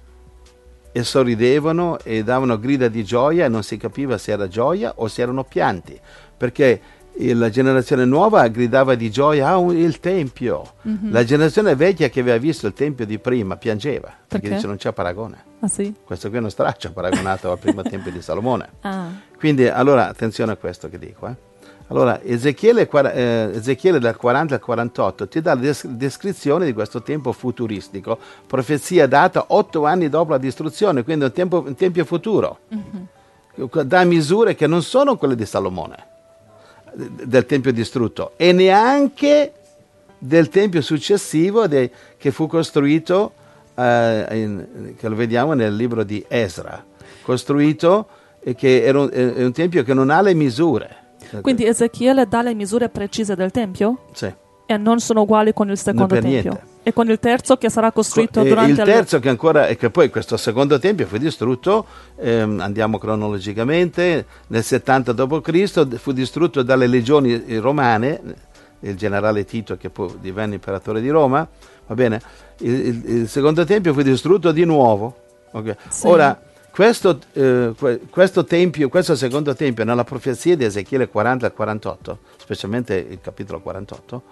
e sorridevano e davano grida di gioia e non si capiva se era gioia o se erano pianti, perché la generazione nuova gridava di gioia, ah, un, il tempio. Mm-hmm. La generazione vecchia che aveva visto il tempio di prima piangeva, perché, perché dice non c'è paragone. Ah, sì? Questo qui è uno straccio paragonato al primo tempio di Salomone. Ah. Quindi, allora, attenzione a questo che dico. Eh. Allora, Ezechiele, eh, Ezechiele dal quaranta al quarantotto ti dà la des- descrizione di questo tempo futuristico, profezia data otto anni dopo la distruzione, quindi un, tempo, un tempio futuro. Mm-hmm. Da misure che non sono quelle di Salomone, del tempio distrutto, e neanche del tempio successivo de, che fu costruito, eh, in, che lo vediamo nel libro di Esra, costruito e che era un, è un tempio che non ha le misure. Quindi Ezechiele dà le misure precise del tempio? Sì. E non sono uguali con il secondo tempio? Niente. E con il terzo che sarà costruito Co- durante... Il terzo le... che ancora, e che poi questo secondo tempio fu distrutto, ehm, andiamo cronologicamente, nel settanta dopo Cristo fu distrutto dalle legioni romane, il generale Tito che poi divenne imperatore di Roma, va bene? Il, il, il secondo tempio fu distrutto di nuovo. Okay. Sì. Ora, questo, eh, questo tempio, questo secondo tempio, nella profezia di Ezechiele quaranta al quarantotto, specialmente il capitolo quarantotto,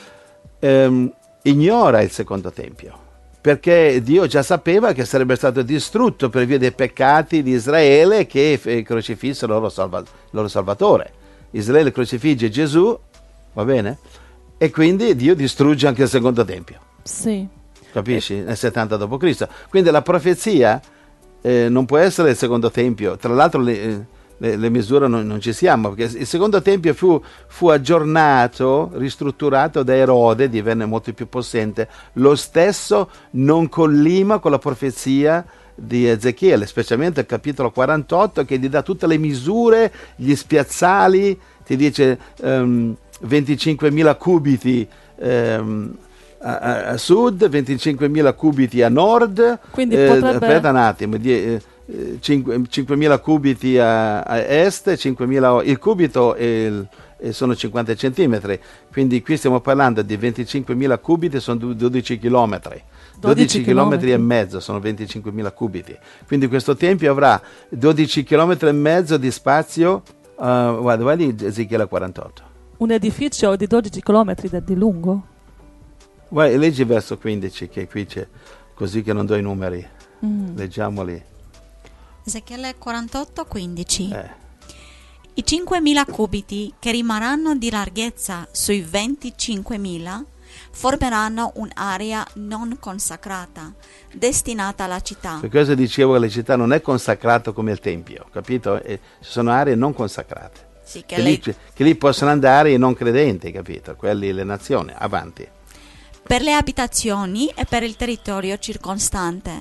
ehm, ignora il secondo tempio, perché Dio già sapeva che sarebbe stato distrutto per via dei peccati di Israele che f- crocifissero il loro, salva- loro Salvatore. Israele crocifigge Gesù, va bene? E quindi Dio distrugge anche il secondo tempio. Sì. Capisci? Nel settanta dopo Cristo. Quindi la profezia eh, non può essere il secondo tempio. Tra l'altro le, le, le misure non, non ci siamo, perché il secondo tempio fu, fu aggiornato, ristrutturato da Erode, divenne molto più possente. Lo stesso non collima con la profezia di Ezechiele, specialmente il capitolo quarantotto, che gli dà tutte le misure, gli spiazzali, ti dice um, venticinquemila cubiti um, a, a, a sud, venticinquemila cubiti a nord. Quindi eh, potrebbe... aspetta un attimo, di, eh, cinquemila cubiti a, a est, cinquemila, il cubito è il, e sono cinquanta centimetri, quindi qui stiamo parlando di venticinquemila cubiti, sono dodici chilometri. dodici chilometri e mezzo sono venticinquemila cubiti, quindi questo tempio avrà dodici chilometri e mezzo di spazio. Uh, guarda, guarda Ezechiele quarantotto. Un edificio di dodici chilometri di lungo? Guarda, leggi il verso quindici, che qui c'è, così che non do i numeri. Mm. Leggiamoli. Ezechiele quarantotto quindici. Eh. I cinquemila cubiti che rimarranno di larghezza sui venticinquemila formeranno un'area non consacrata, destinata alla città. Per questo dicevo che la città non è consacrata come il Tempio, capito? E ci sono aree non consacrate. Sì, che, che, lei... lì, che lì possono andare i non credenti, capito? Quelli, le nazioni, avanti. Per le abitazioni e per il territorio circostante.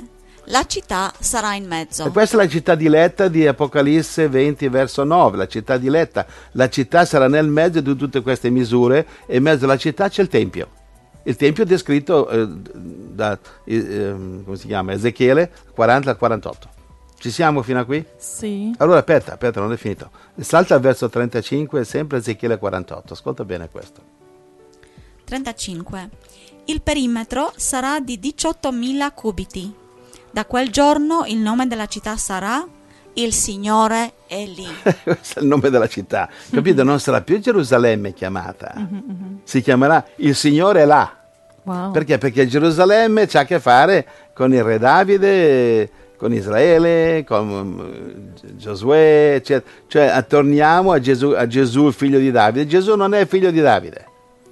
La città sarà in mezzo. E questa è la città diletta di Apocalisse venti verso nove, la città diletta. La città sarà nel mezzo di tutte queste misure e in mezzo alla città c'è il Tempio. Il Tempio è descritto eh, da eh, come si chiama? Ezechiele quaranta al quarantotto. Ci siamo fino a qui? Sì. Allora aspetta, aspetta, non è finito. Salta al verso trentacinque, sempre Ezechiele quarantotto. Ascolta bene questo. trentacinque. Il perimetro sarà di diciottomila cubiti. Da quel giorno il nome della città sarà Il Signore è lì. Questo è il nome della città. Capito? Non sarà più Gerusalemme chiamata. Mm-hmm. Si chiamerà Il Signore è là. Wow. Perché? Perché Gerusalemme c'ha a che fare con il re Davide, con Israele, con Giosuè, eccetera. Cioè torniamo a Gesù, a Gesù, il figlio di Davide. Gesù non è figlio di Davide.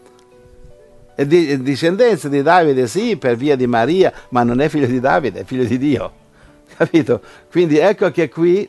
È di, è discendenza di Davide, sì, per via di Maria, ma non è figlio di Davide, è figlio di Dio. Capito? Quindi ecco che qui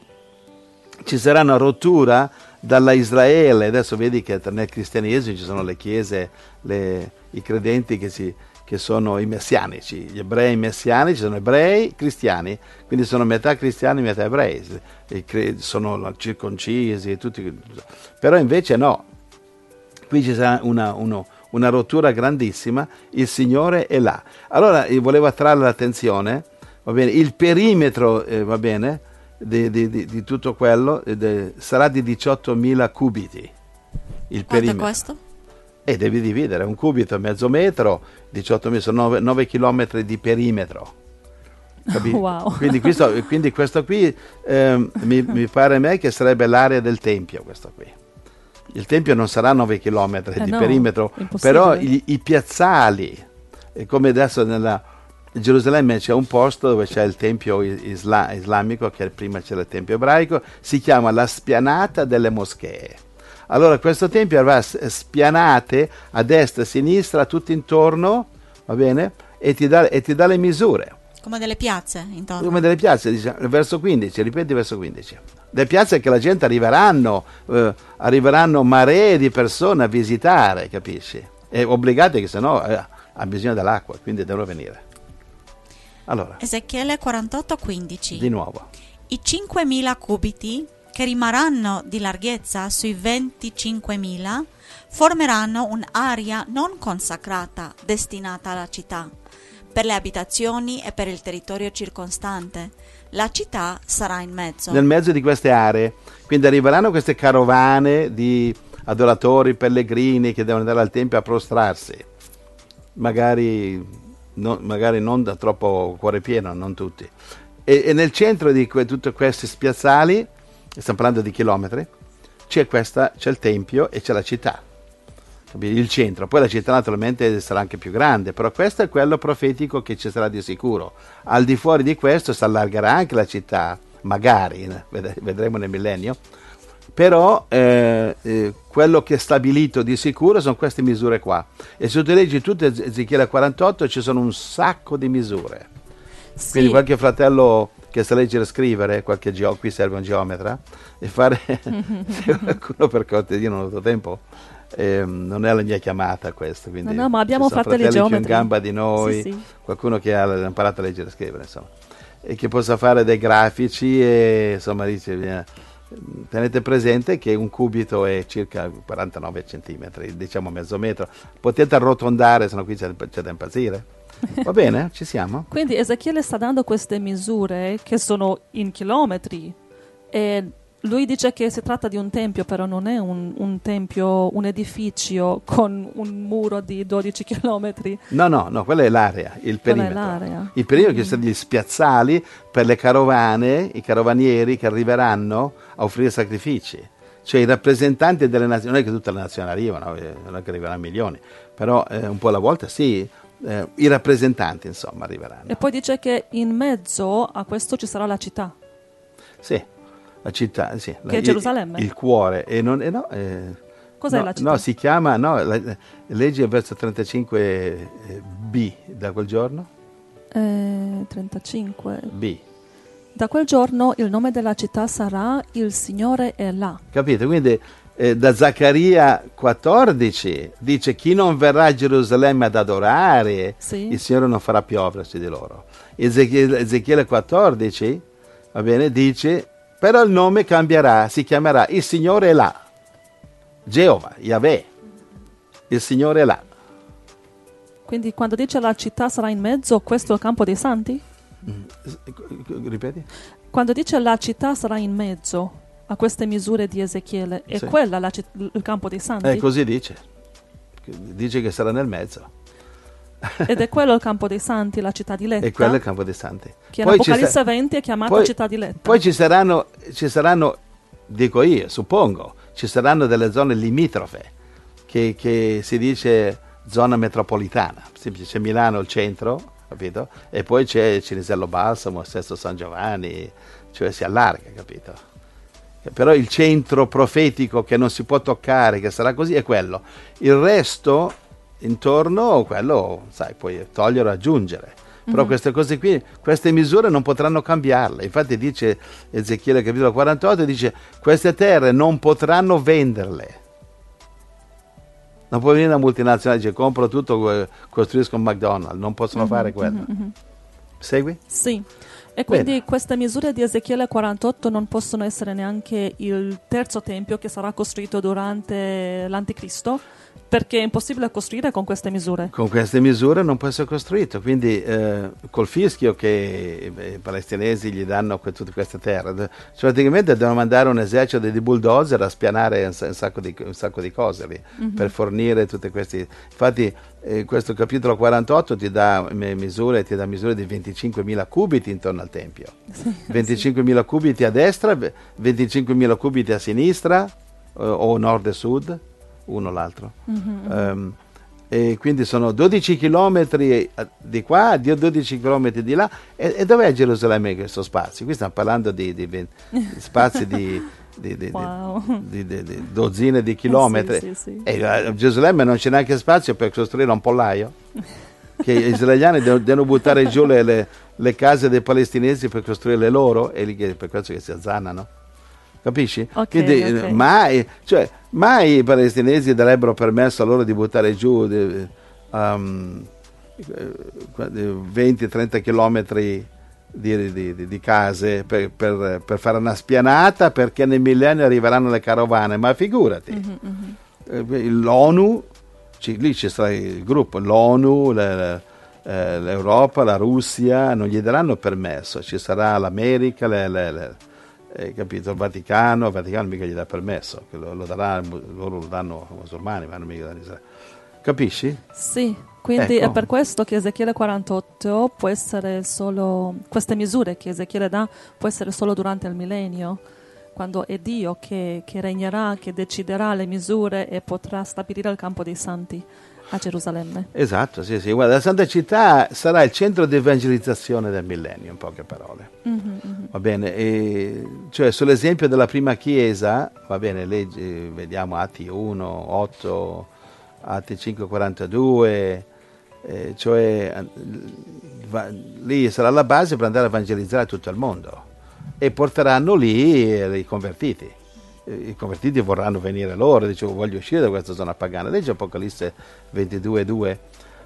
ci sarà una rottura dalla Israele. Adesso vedi che nel cristianesimo ci sono le chiese, le, i credenti che, si, che sono i messianici, gli ebrei messianici sono ebrei cristiani, quindi sono metà cristiani, metà ebrei, e sono circoncisi, tutti. Però invece no, qui ci sarà una, uno, una rottura grandissima, il Signore è là. Allora io volevo attrarre l'attenzione, va bene, il perimetro, eh, va bene, di, di, di, di tutto quello eh, de, sarà di diciottomila cubiti. Il Quanto perimetro. è questo? E devi dividere, un cubito, mezzo metro, diciottomila, sono nove chilometri di perimetro. Capito? Wow. Quindi questo, quindi questo qui eh, mi, mi pare a me che sarebbe l'area del Tempio, questo qui. Il Tempio non sarà nove chilometri eh di no, perimetro, impossibile. però i, i piazzali, e come adesso nella Gerusalemme c'è un posto dove c'è il Tempio isla, islamico, che prima c'era il Tempio ebraico, si chiama la spianata delle moschee. Allora questo Tempio avrà spianate a destra e a sinistra, tutto intorno, va bene? E ti dà, e ti dà le misure. Come delle piazze intorno. Come delle piazze, diciamo, verso quindici, ripeti verso quindici. Le piazze che la gente arriveranno, eh, arriveranno maree di persone a visitare, capisci? E obbligate che sennò eh, ha bisogno dell'acqua, quindi devono venire. Allora, Ezechiele quarantotto quindici. di nuovo. I cinquemila cubiti che rimarranno di larghezza sui venticinquemila formeranno un'area non consacrata destinata alla città, per le abitazioni e per il territorio circostante. La città sarà in mezzo. Nel mezzo di queste aree, quindi arriveranno queste carovane di adoratori, pellegrini che devono andare al Tempio a prostrarsi. Magari... No, magari non da troppo cuore pieno, non tutti. E, e nel centro di que, tutti questi spiazzali, stiamo parlando di chilometri, c'è, questa, c'è il Tempio e c'è la città, il centro. Poi la città naturalmente sarà anche più grande, però questo è quello profetico che ci sarà di sicuro. Al di fuori di questo si allargherà anche la città, magari, vedremo nel millennio, però eh, eh, quello che è stabilito di sicuro sono queste misure qua. E se tu leggi tutto Ezechiele quarantotto ci sono un sacco di misure. Sì. Quindi qualche fratello che sa leggere e scrivere, qualche geo- qui serve un geometra, e fare qualcuno, per cortesia, io non ho avuto tempo, eh, non è la mia chiamata questa, quindi no, no, ma abbiamo fratelli fratelli più in geometri gamba di noi, sì, sì. Qualcuno che ha imparato a leggere e scrivere, insomma, e che possa fare dei grafici e insomma dice via. Tenete presente che un cubito è circa quarantanove centimetri, diciamo mezzo metro. Potete arrotondare, se no qui c'è, c'è da impazzire. Va bene? Ci siamo? Quindi Ezechiele sta dando queste misure che sono in chilometri e lui dice che si tratta di un tempio, però non è un, un tempio, un edificio con un muro di dodici chilometri. No, no, no, quella è l'area, il perimetro. Quella è l'area. Il perimetro, mm. che sono gli spiazzali per le carovane, i carovanieri che arriveranno a offrire sacrifici. Cioè i rappresentanti delle nazioni, non è che tutte le nazioni arrivano, non è che arriveranno milioni, però eh, un po' alla volta sì, eh, i rappresentanti insomma arriveranno. E poi dice che in mezzo a questo ci sarà la città. Sì. La città, sì. Che la, è Gerusalemme. Il, il cuore. E non, e no, eh, Cos'è no, la città? No, si chiama, no, la, leggi il verso trentacinque B da quel giorno. Eh, trentacinque. B. Da quel giorno il nome della città sarà Il Signore è là. Capite? Quindi eh, da Zaccaria quattordici dice: chi non verrà a Gerusalemme ad adorare, Sì. il Signore non farà piovere su di loro. Ezechiele, Ezechiele quattordici, va bene, dice: però il nome cambierà, si chiamerà il Signore è là, Geova, Yahweh, il Signore è là. Quindi quando dice la città sarà in mezzo, questo è il campo dei santi? Ripeti? Quando dice la città sarà in mezzo a queste misure di Ezechiele, è Sì. quella la citt- il campo dei santi? Eh, così dice, dice che sarà nel mezzo. Ed è quello il campo dei santi, la città di Letta? E quello è il campo dei santi. Che in Poi ci Apocalisse sta- venti è chiamata poi- città di Letta. Poi ci saranno, ci saranno, dico io, suppongo, ci saranno delle zone limitrofe, che, che si dice zona metropolitana. C'è Milano, il centro, capito? E poi c'è Cinisello Balsamo, Sesto San Giovanni, cioè si allarga, capito? Però il centro profetico che non si può toccare, che sarà così, è quello. Il resto intorno, quello, sai, puoi togliere o aggiungere. Però Mhm. queste cose qui, queste misure non potranno cambiarle. Infatti dice Ezechiele capitolo quarantotto, dice: queste terre non potranno venderle. Non può venire una multinazionale e dice: compro tutto, eh, costruisco un McDonald's. Non possono Mhm, fare quello. mhm, mhm. Segui? Sì. E quindi Bene. queste misure di Ezechiele quarantotto non possono essere neanche il terzo tempio che sarà costruito durante l'Anticristo, perché è impossibile costruire con queste misure. Con queste misure non può essere costruito, quindi eh, col fischio che i palestinesi gli danno que- tutte queste terre, cioè, praticamente devono mandare un esercito di bulldozer a spianare un, sa- un sacco, di, un sacco di cose lì, Mhm. per fornire tutte queste. Infatti eh, questo capitolo quarantotto ti dà eh, misure, ti dà misure di venticinquemila cubiti intorno al Tempio, venticinquemila cubiti a destra, ve- venticinquemila cubiti a sinistra, eh, o nord e sud, uno o l'altro. Mhm. Ehm, e quindi sono dodici chilometri di qua, di- dodici chilometri di là. E, e dov'è Gerusalemme in questo spazio? Qui stiamo parlando di, di ven- spazi di, di, di- Wow. di- di- di dozzine di chilometri. Sì, sì, sì. E a Gerusalemme non c'è neanche spazio per costruire un pollaio. Che gli israeliani devono, devono buttare giù le, le- le case dei palestinesi per costruire le loro, e lì che- per questo che si azzannano. Capisci? Ok, Quindi ok. eh, mai, cioè, mai i palestinesi darebbero permesso a loro di buttare giù di, um, venti trenta chilometri di, di- di- di case per, per- per fare una spianata, perché nel millennio arriveranno le carovane, ma figurati. Mhm, mhm. Eh, l'ONU, ci- lì ci sarà il gruppo, l'ONU, le- le- eh, l'Europa, la Russia, non gli daranno permesso, ci sarà l'America, le, le- le- eh, capito, il Vaticano, il Vaticano mica gli dà permesso, che lo, lo darà, loro lo danno ai musulmani, ma non mica danno a Israele. Capisci? Sì, quindi Ecco. è per questo che Ezechiele quarantotto può essere solo, queste misure che Ezechiele dà, può essere solo durante il millennio, quando è Dio che, che regnerà, che deciderà le misure e potrà stabilire il campo dei santi a Gerusalemme. Esatto, sì, sì. Guarda, la Santa Città sarà il centro di evangelizzazione del millennio, in poche parole. Mhm, mhm. Va bene, e, cioè sull'esempio della prima chiesa, va bene, leggi, vediamo Atti uno, otto, Atti cinque, quarantadue, eh, cioè eh, va- lì sarà la base per andare a evangelizzare tutto il mondo, e porteranno lì eh, i convertiti. Eh, I convertiti vorranno venire loro, dicevo, voglio uscire da questa zona pagana. Leggi Apocalisse ventidue due.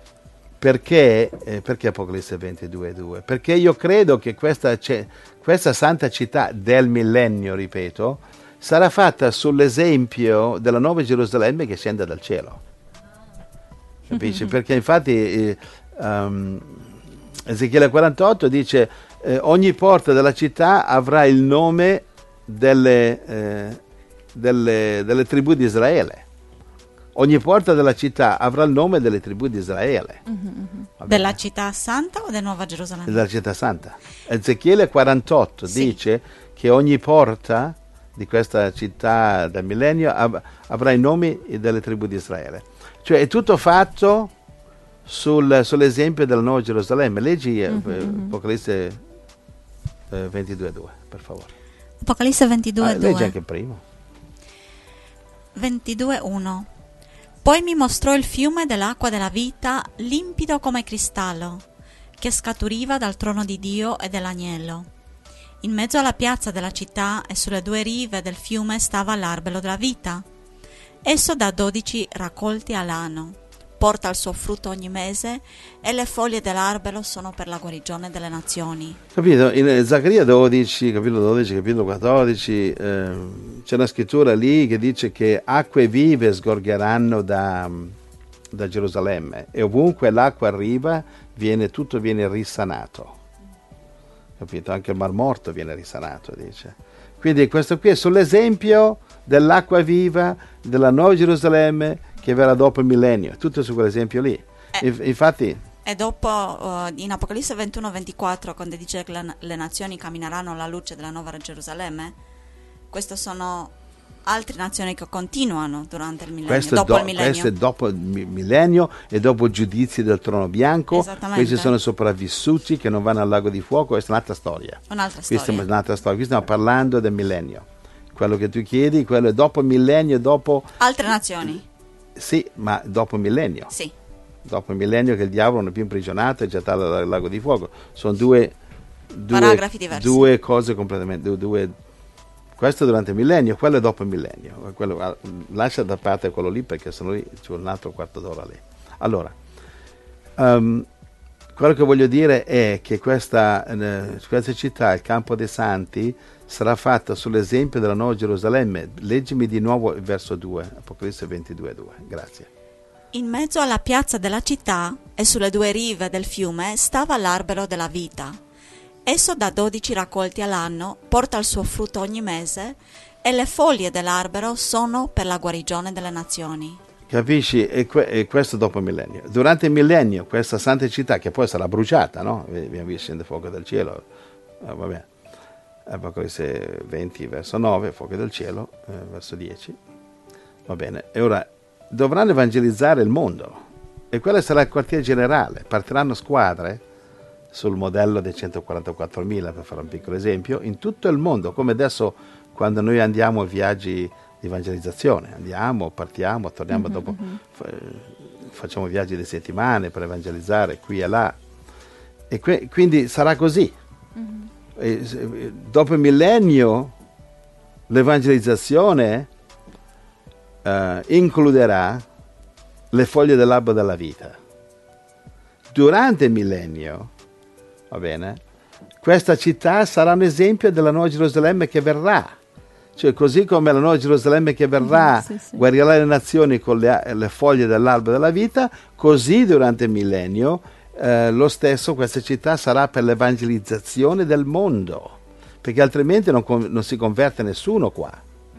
Perché, eh, perché Apocalisse ventidue due? Perché io credo che questa, ce- questa santa città del millennio, ripeto, sarà fatta sull'esempio della nuova Gerusalemme che scende dal cielo. Capisci? Perché infatti eh, um, Ezechiele quarantotto dice eh, ogni porta della città avrà il nome delle, eh, delle, delle tribù di Israele. Ogni porta della città avrà il nome delle tribù di Israele. Mhm, mhm. Va bene? Della città santa o della Nuova Gerusalemme? Della città santa. Ezechiele quarantotto Sì. dice che ogni porta di questa città del millennio av- avrà i nomi delle tribù di Israele. Cioè è tutto fatto sul- sull'esempio della Nuova Gerusalemme. Leggi eh, Mhm, mhm. Apocalisse eh, ventidue due, per favore. Apocalisse ventidue Ah, leggi due. anche il primo. ventidue uno. Poi mi mostrò il fiume dell'acqua della vita, limpido come cristallo, che scaturiva dal trono di Dio e dell'agnello. In mezzo alla piazza della città e sulle due rive del fiume stava l'albero della vita, Esso dà dodici raccolti all'anno, porta il suo frutto ogni mese e le foglie dell'albero sono per la guarigione delle nazioni. Capito? In Zaccaria dodici, capitolo dodici, capitolo quattordici, eh, c'è una scrittura lì che dice che acque vive sgorgeranno da, da Gerusalemme e ovunque l'acqua arriva viene, tutto viene risanato. Capito? Anche il Mar Morto viene risanato, dice. Quindi questo qui è sull'esempio dell'acqua viva della Nuova Gerusalemme che verrà dopo il millennio, tutto su quell'esempio lì. Eh. Infatti E dopo uh, in Apocalisse ventuno ventiquattro, quando dice che le, le nazioni cammineranno alla luce della nuova Gerusalemme, queste sono altre nazioni che continuano durante il millennio, questo dopo do, il millennio. Questo è dopo il millennio e dopo i giudizi del trono bianco. Questi sono sopravvissuti che non vanno al lago di fuoco. Questa è un'altra storia. Un'altra Questa storia. è un'altra storia. Qui stiamo parlando del millennio. Quello che tu chiedi, quello è dopo il millennio, dopo... Altre nazioni. Sì, ma dopo il millennio. Sì. Dopo il millennio che il diavolo non è più imprigionato e gettato dal lago di fuoco. Sono due, due, paragrafi diversi. Due cose completamente... Due, questo è durante il millennio, quello è dopo il millennio. Quello, lascia da parte quello lì perché sennò lì c'è un altro quarto d'ora lì. Allora, um, quello che voglio dire è che questa, eh, questa città, il Campo dei Santi, sarà fatta sull'esempio della Nuova Gerusalemme. Leggimi di nuovo il verso due, Apocalisse ventidue due. Grazie. In mezzo alla piazza della città e sulle due rive del fiume stava l'albero della vita. Esso dà dodici raccolti all'anno, porta il suo frutto ogni mese e le foglie dell'albero sono per la guarigione delle nazioni. Capisci? E, que- e questo dopo il millennio. Durante il millennio questa santa città, che poi sarà bruciata, no? Abbiamo visto scende fuoco dal cielo, eh, vabbè. Apocalisse venti verso nove, fuoco del cielo, eh, verso dieci. Va bene. E ora dovranno evangelizzare il mondo. E quello sarà il quartier generale. Partiranno squadre sul modello dei centoquarantaquattromila, per fare un piccolo esempio, in tutto il mondo, come adesso quando noi andiamo a viaggi di evangelizzazione, andiamo, partiamo, torniamo, mm-hmm, dopo fa, facciamo viaggi di settimane per evangelizzare qui e là, e que, quindi sarà così. Mm-hmm. E, dopo il millennio l'evangelizzazione uh, includerà le foglie dell'albero della vita. Durante il millennio, va bene, questa città sarà un esempio della Nuova Gerusalemme che verrà. Cioè, così come la Nuova Gerusalemme che verrà, mm, sì, sì. guarirà le nazioni con le, le foglie dell'albero della vita, così durante il millennio eh, lo stesso questa città sarà per l'evangelizzazione del mondo, perché altrimenti non, non si converte nessuno qua.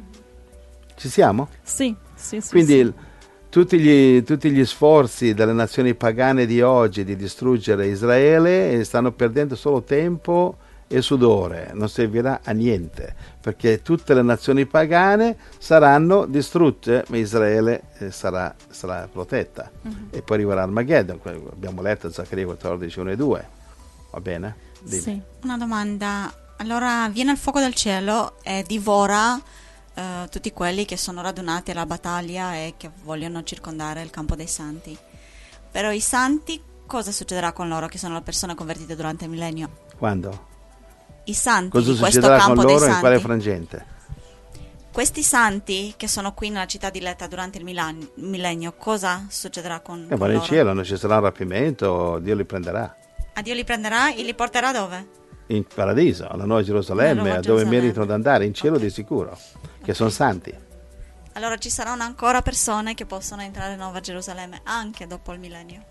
Ci siamo? Sì, sì, sì. Quindi sì. Il, tutti, gli, tutti gli sforzi delle nazioni pagane di oggi di distruggere Israele stanno perdendo solo tempo e sudore, non servirà a niente, perché tutte le nazioni pagane saranno distrutte, ma Israele eh, sarà, sarà protetta. Uh-huh. E poi arriverà Armageddon, abbiamo letto Zaccaria quattordici uno e due, va bene? Dimmi. Sì. Una domanda, allora viene il fuoco del cielo e divora eh, tutti quelli che sono radunati alla battaglia e che vogliono circondare il campo dei santi, però i santi, cosa succederà con loro, che sono le persone convertite durante il millennio? Quando? I santi cosa di questo succederà campo con loro dei santi. In quale frangente? Questi santi che sono qui nella città diletta durante il millennio, cosa succederà con, eh, con loro? In cielo non ci sarà un rapimento, Dio li prenderà. A Dio li prenderà e li porterà dove? In paradiso, alla Nuova Gerusalemme, Nuova dove Gerusalemme. meritano di andare, in cielo, okay. Di sicuro, che okay. sono santi. Allora ci saranno ancora persone che possono entrare in Nuova Gerusalemme anche dopo il millennio.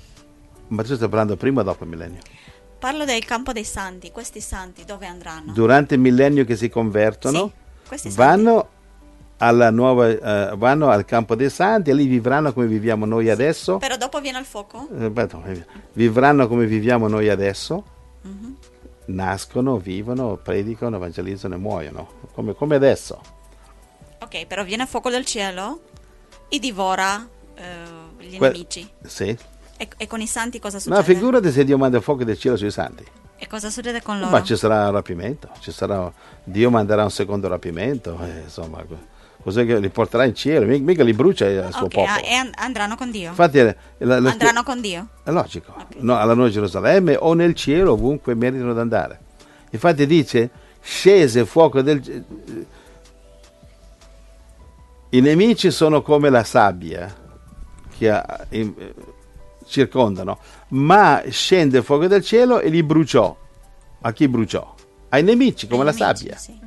Ma tu stai parlando prima o dopo il millennio? Parlo del campo dei santi. Questi santi dove andranno? Durante il millennio che si convertono, sì, vanno, alla nuova, uh, vanno al campo dei santi e lì vivranno come viviamo noi sì, adesso. Però dopo viene il fuoco? Eh, beh, vivranno come viviamo noi adesso, uh-huh. Nascono, vivono, predicano, evangelizzano e muoiono, come, come adesso. Ok, però viene il fuoco del cielo e divora uh, gli que- nemici. Sì. E, e con i santi cosa succede? Ma figurati se Dio manda il fuoco del cielo sui santi. E cosa succede con loro? Ma ci sarà un rapimento, ci sarà, Dio manderà un secondo rapimento, eh, insomma, cos'è che li porterà in cielo, mica li brucia al suo okay, popolo. E and- andranno con Dio? Infatti, la, la, andranno con Dio? È logico, okay. No, alla Nuova Gerusalemme o nel cielo, ovunque meritano di andare. Infatti dice, scese fuoco del... I nemici sono come la sabbia che ha, in, circondano, ma scende fuoco dal cielo e li bruciò. A chi bruciò? Ai nemici, come la nemici, sabbia. sì.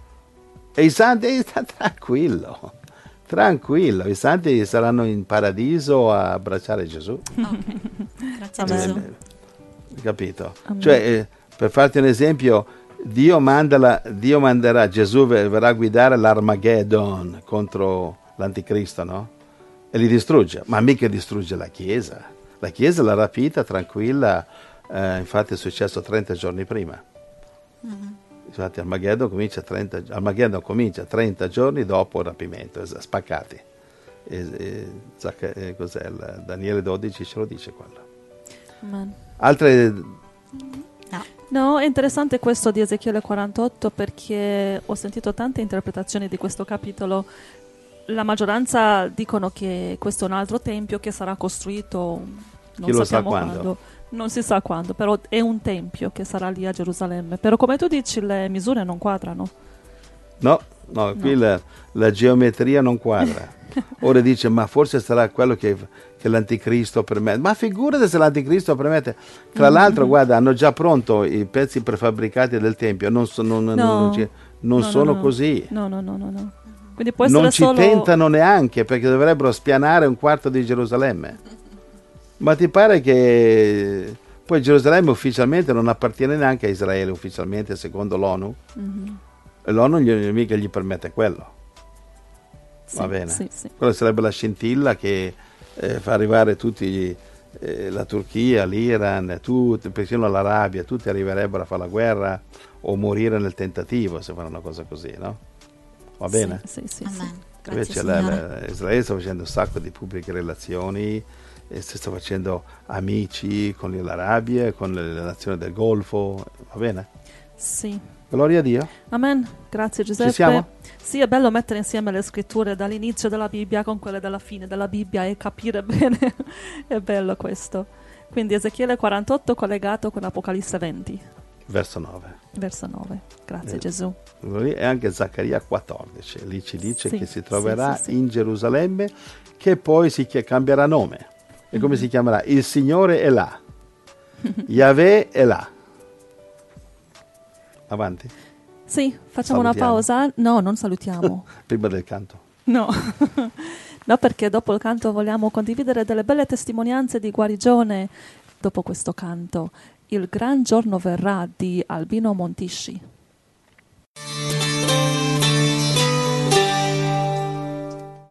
E i santi sta tranquillo, tranquillo, i santi saranno in paradiso a abbracciare Gesù. Ok. Grazie a Amen. Gesù. Eh, Capito? Amen. Cioè, eh, per farti un esempio, Dio, manda la- Dio manderà, Gesù ver- verrà a guidare l'Armageddon contro l'Anticristo, no? E li distrugge, ma mica distrugge la Chiesa. La Chiesa l'ha rapita tranquilla, eh, infatti è successo trenta giorni prima. Infatti Armageddon comincia, trenta, Armageddon comincia trenta giorni dopo il rapimento, es- spaccati. E, e, Zacca- e cos'è? Il Daniele dodici ce lo dice quello. Amen. Altre No. No, è interessante questo di Ezechiele quarantotto perché ho sentito tante interpretazioni di questo capitolo. La maggioranza dicono che questo è un altro tempio che sarà costruito, non Chi lo sa sappiamo quando. non si sa quando, però è un tempio che sarà lì a Gerusalemme. Però come tu dici le misure non quadrano. No, no, qui No. La, la geometria non quadra. Ora dice, ma forse sarà quello che, che l'anticristo permette. Ma figurati se l'anticristo permette. Tra l'altro, guarda, hanno già pronto i pezzi prefabbricati del Tempio, non, so- non- non- non ci- non No, no, sono no. così. No, no, no, no, no. Quindi può essere Non ci solo... tentano neanche, perché dovrebbero spianare un quarto di Gerusalemme. Ma ti pare che poi Gerusalemme ufficialmente non appartiene neanche a Israele, ufficialmente, secondo l'ONU? Mhm. E l'ONU gli, mica gli permette quello. Sì, Va bene. sì, sì. Quella sarebbe la scintilla che eh, fa arrivare tutti gli- eh, la Turchia, l'Iran, tutti, persino l'Arabia, tutti arriverebbero a fare la guerra o morire nel tentativo se fanno una cosa così, no? Va bene? Sì, sì, sì, sì. Amen. Grazie, Invece la- Signore. la- Israele sta facendo un sacco di pubbliche relazioni e si sta facendo amici con l'Arabia, con le, le nazioni del Golfo, va bene? Sì. Gloria a Dio. Amen. Grazie Giuseppe. siamo? Sì, è bello mettere insieme le scritture dall'inizio della Bibbia con quelle della fine della Bibbia e capire bene. È bello questo. Quindi Ezechiele quarantotto collegato con Apocalisse venti, Verso nove. verso nove. Grazie Eh. Gesù. E anche Zaccaria quattordici, lì ci dice Sì, che si troverà sì, sì, sì. in Gerusalemme, che poi si chia- cambierà nome. E come Mhm. si chiamerà? Il Signore è là. Yahweh è là. Avanti, Sì, facciamo una Salutiamo. pausa. No, non salutiamo. prima del canto. No. No, perché dopo il canto vogliamo condividere delle belle testimonianze di guarigione dopo questo canto. Il gran giorno verrà di Albino Montisci.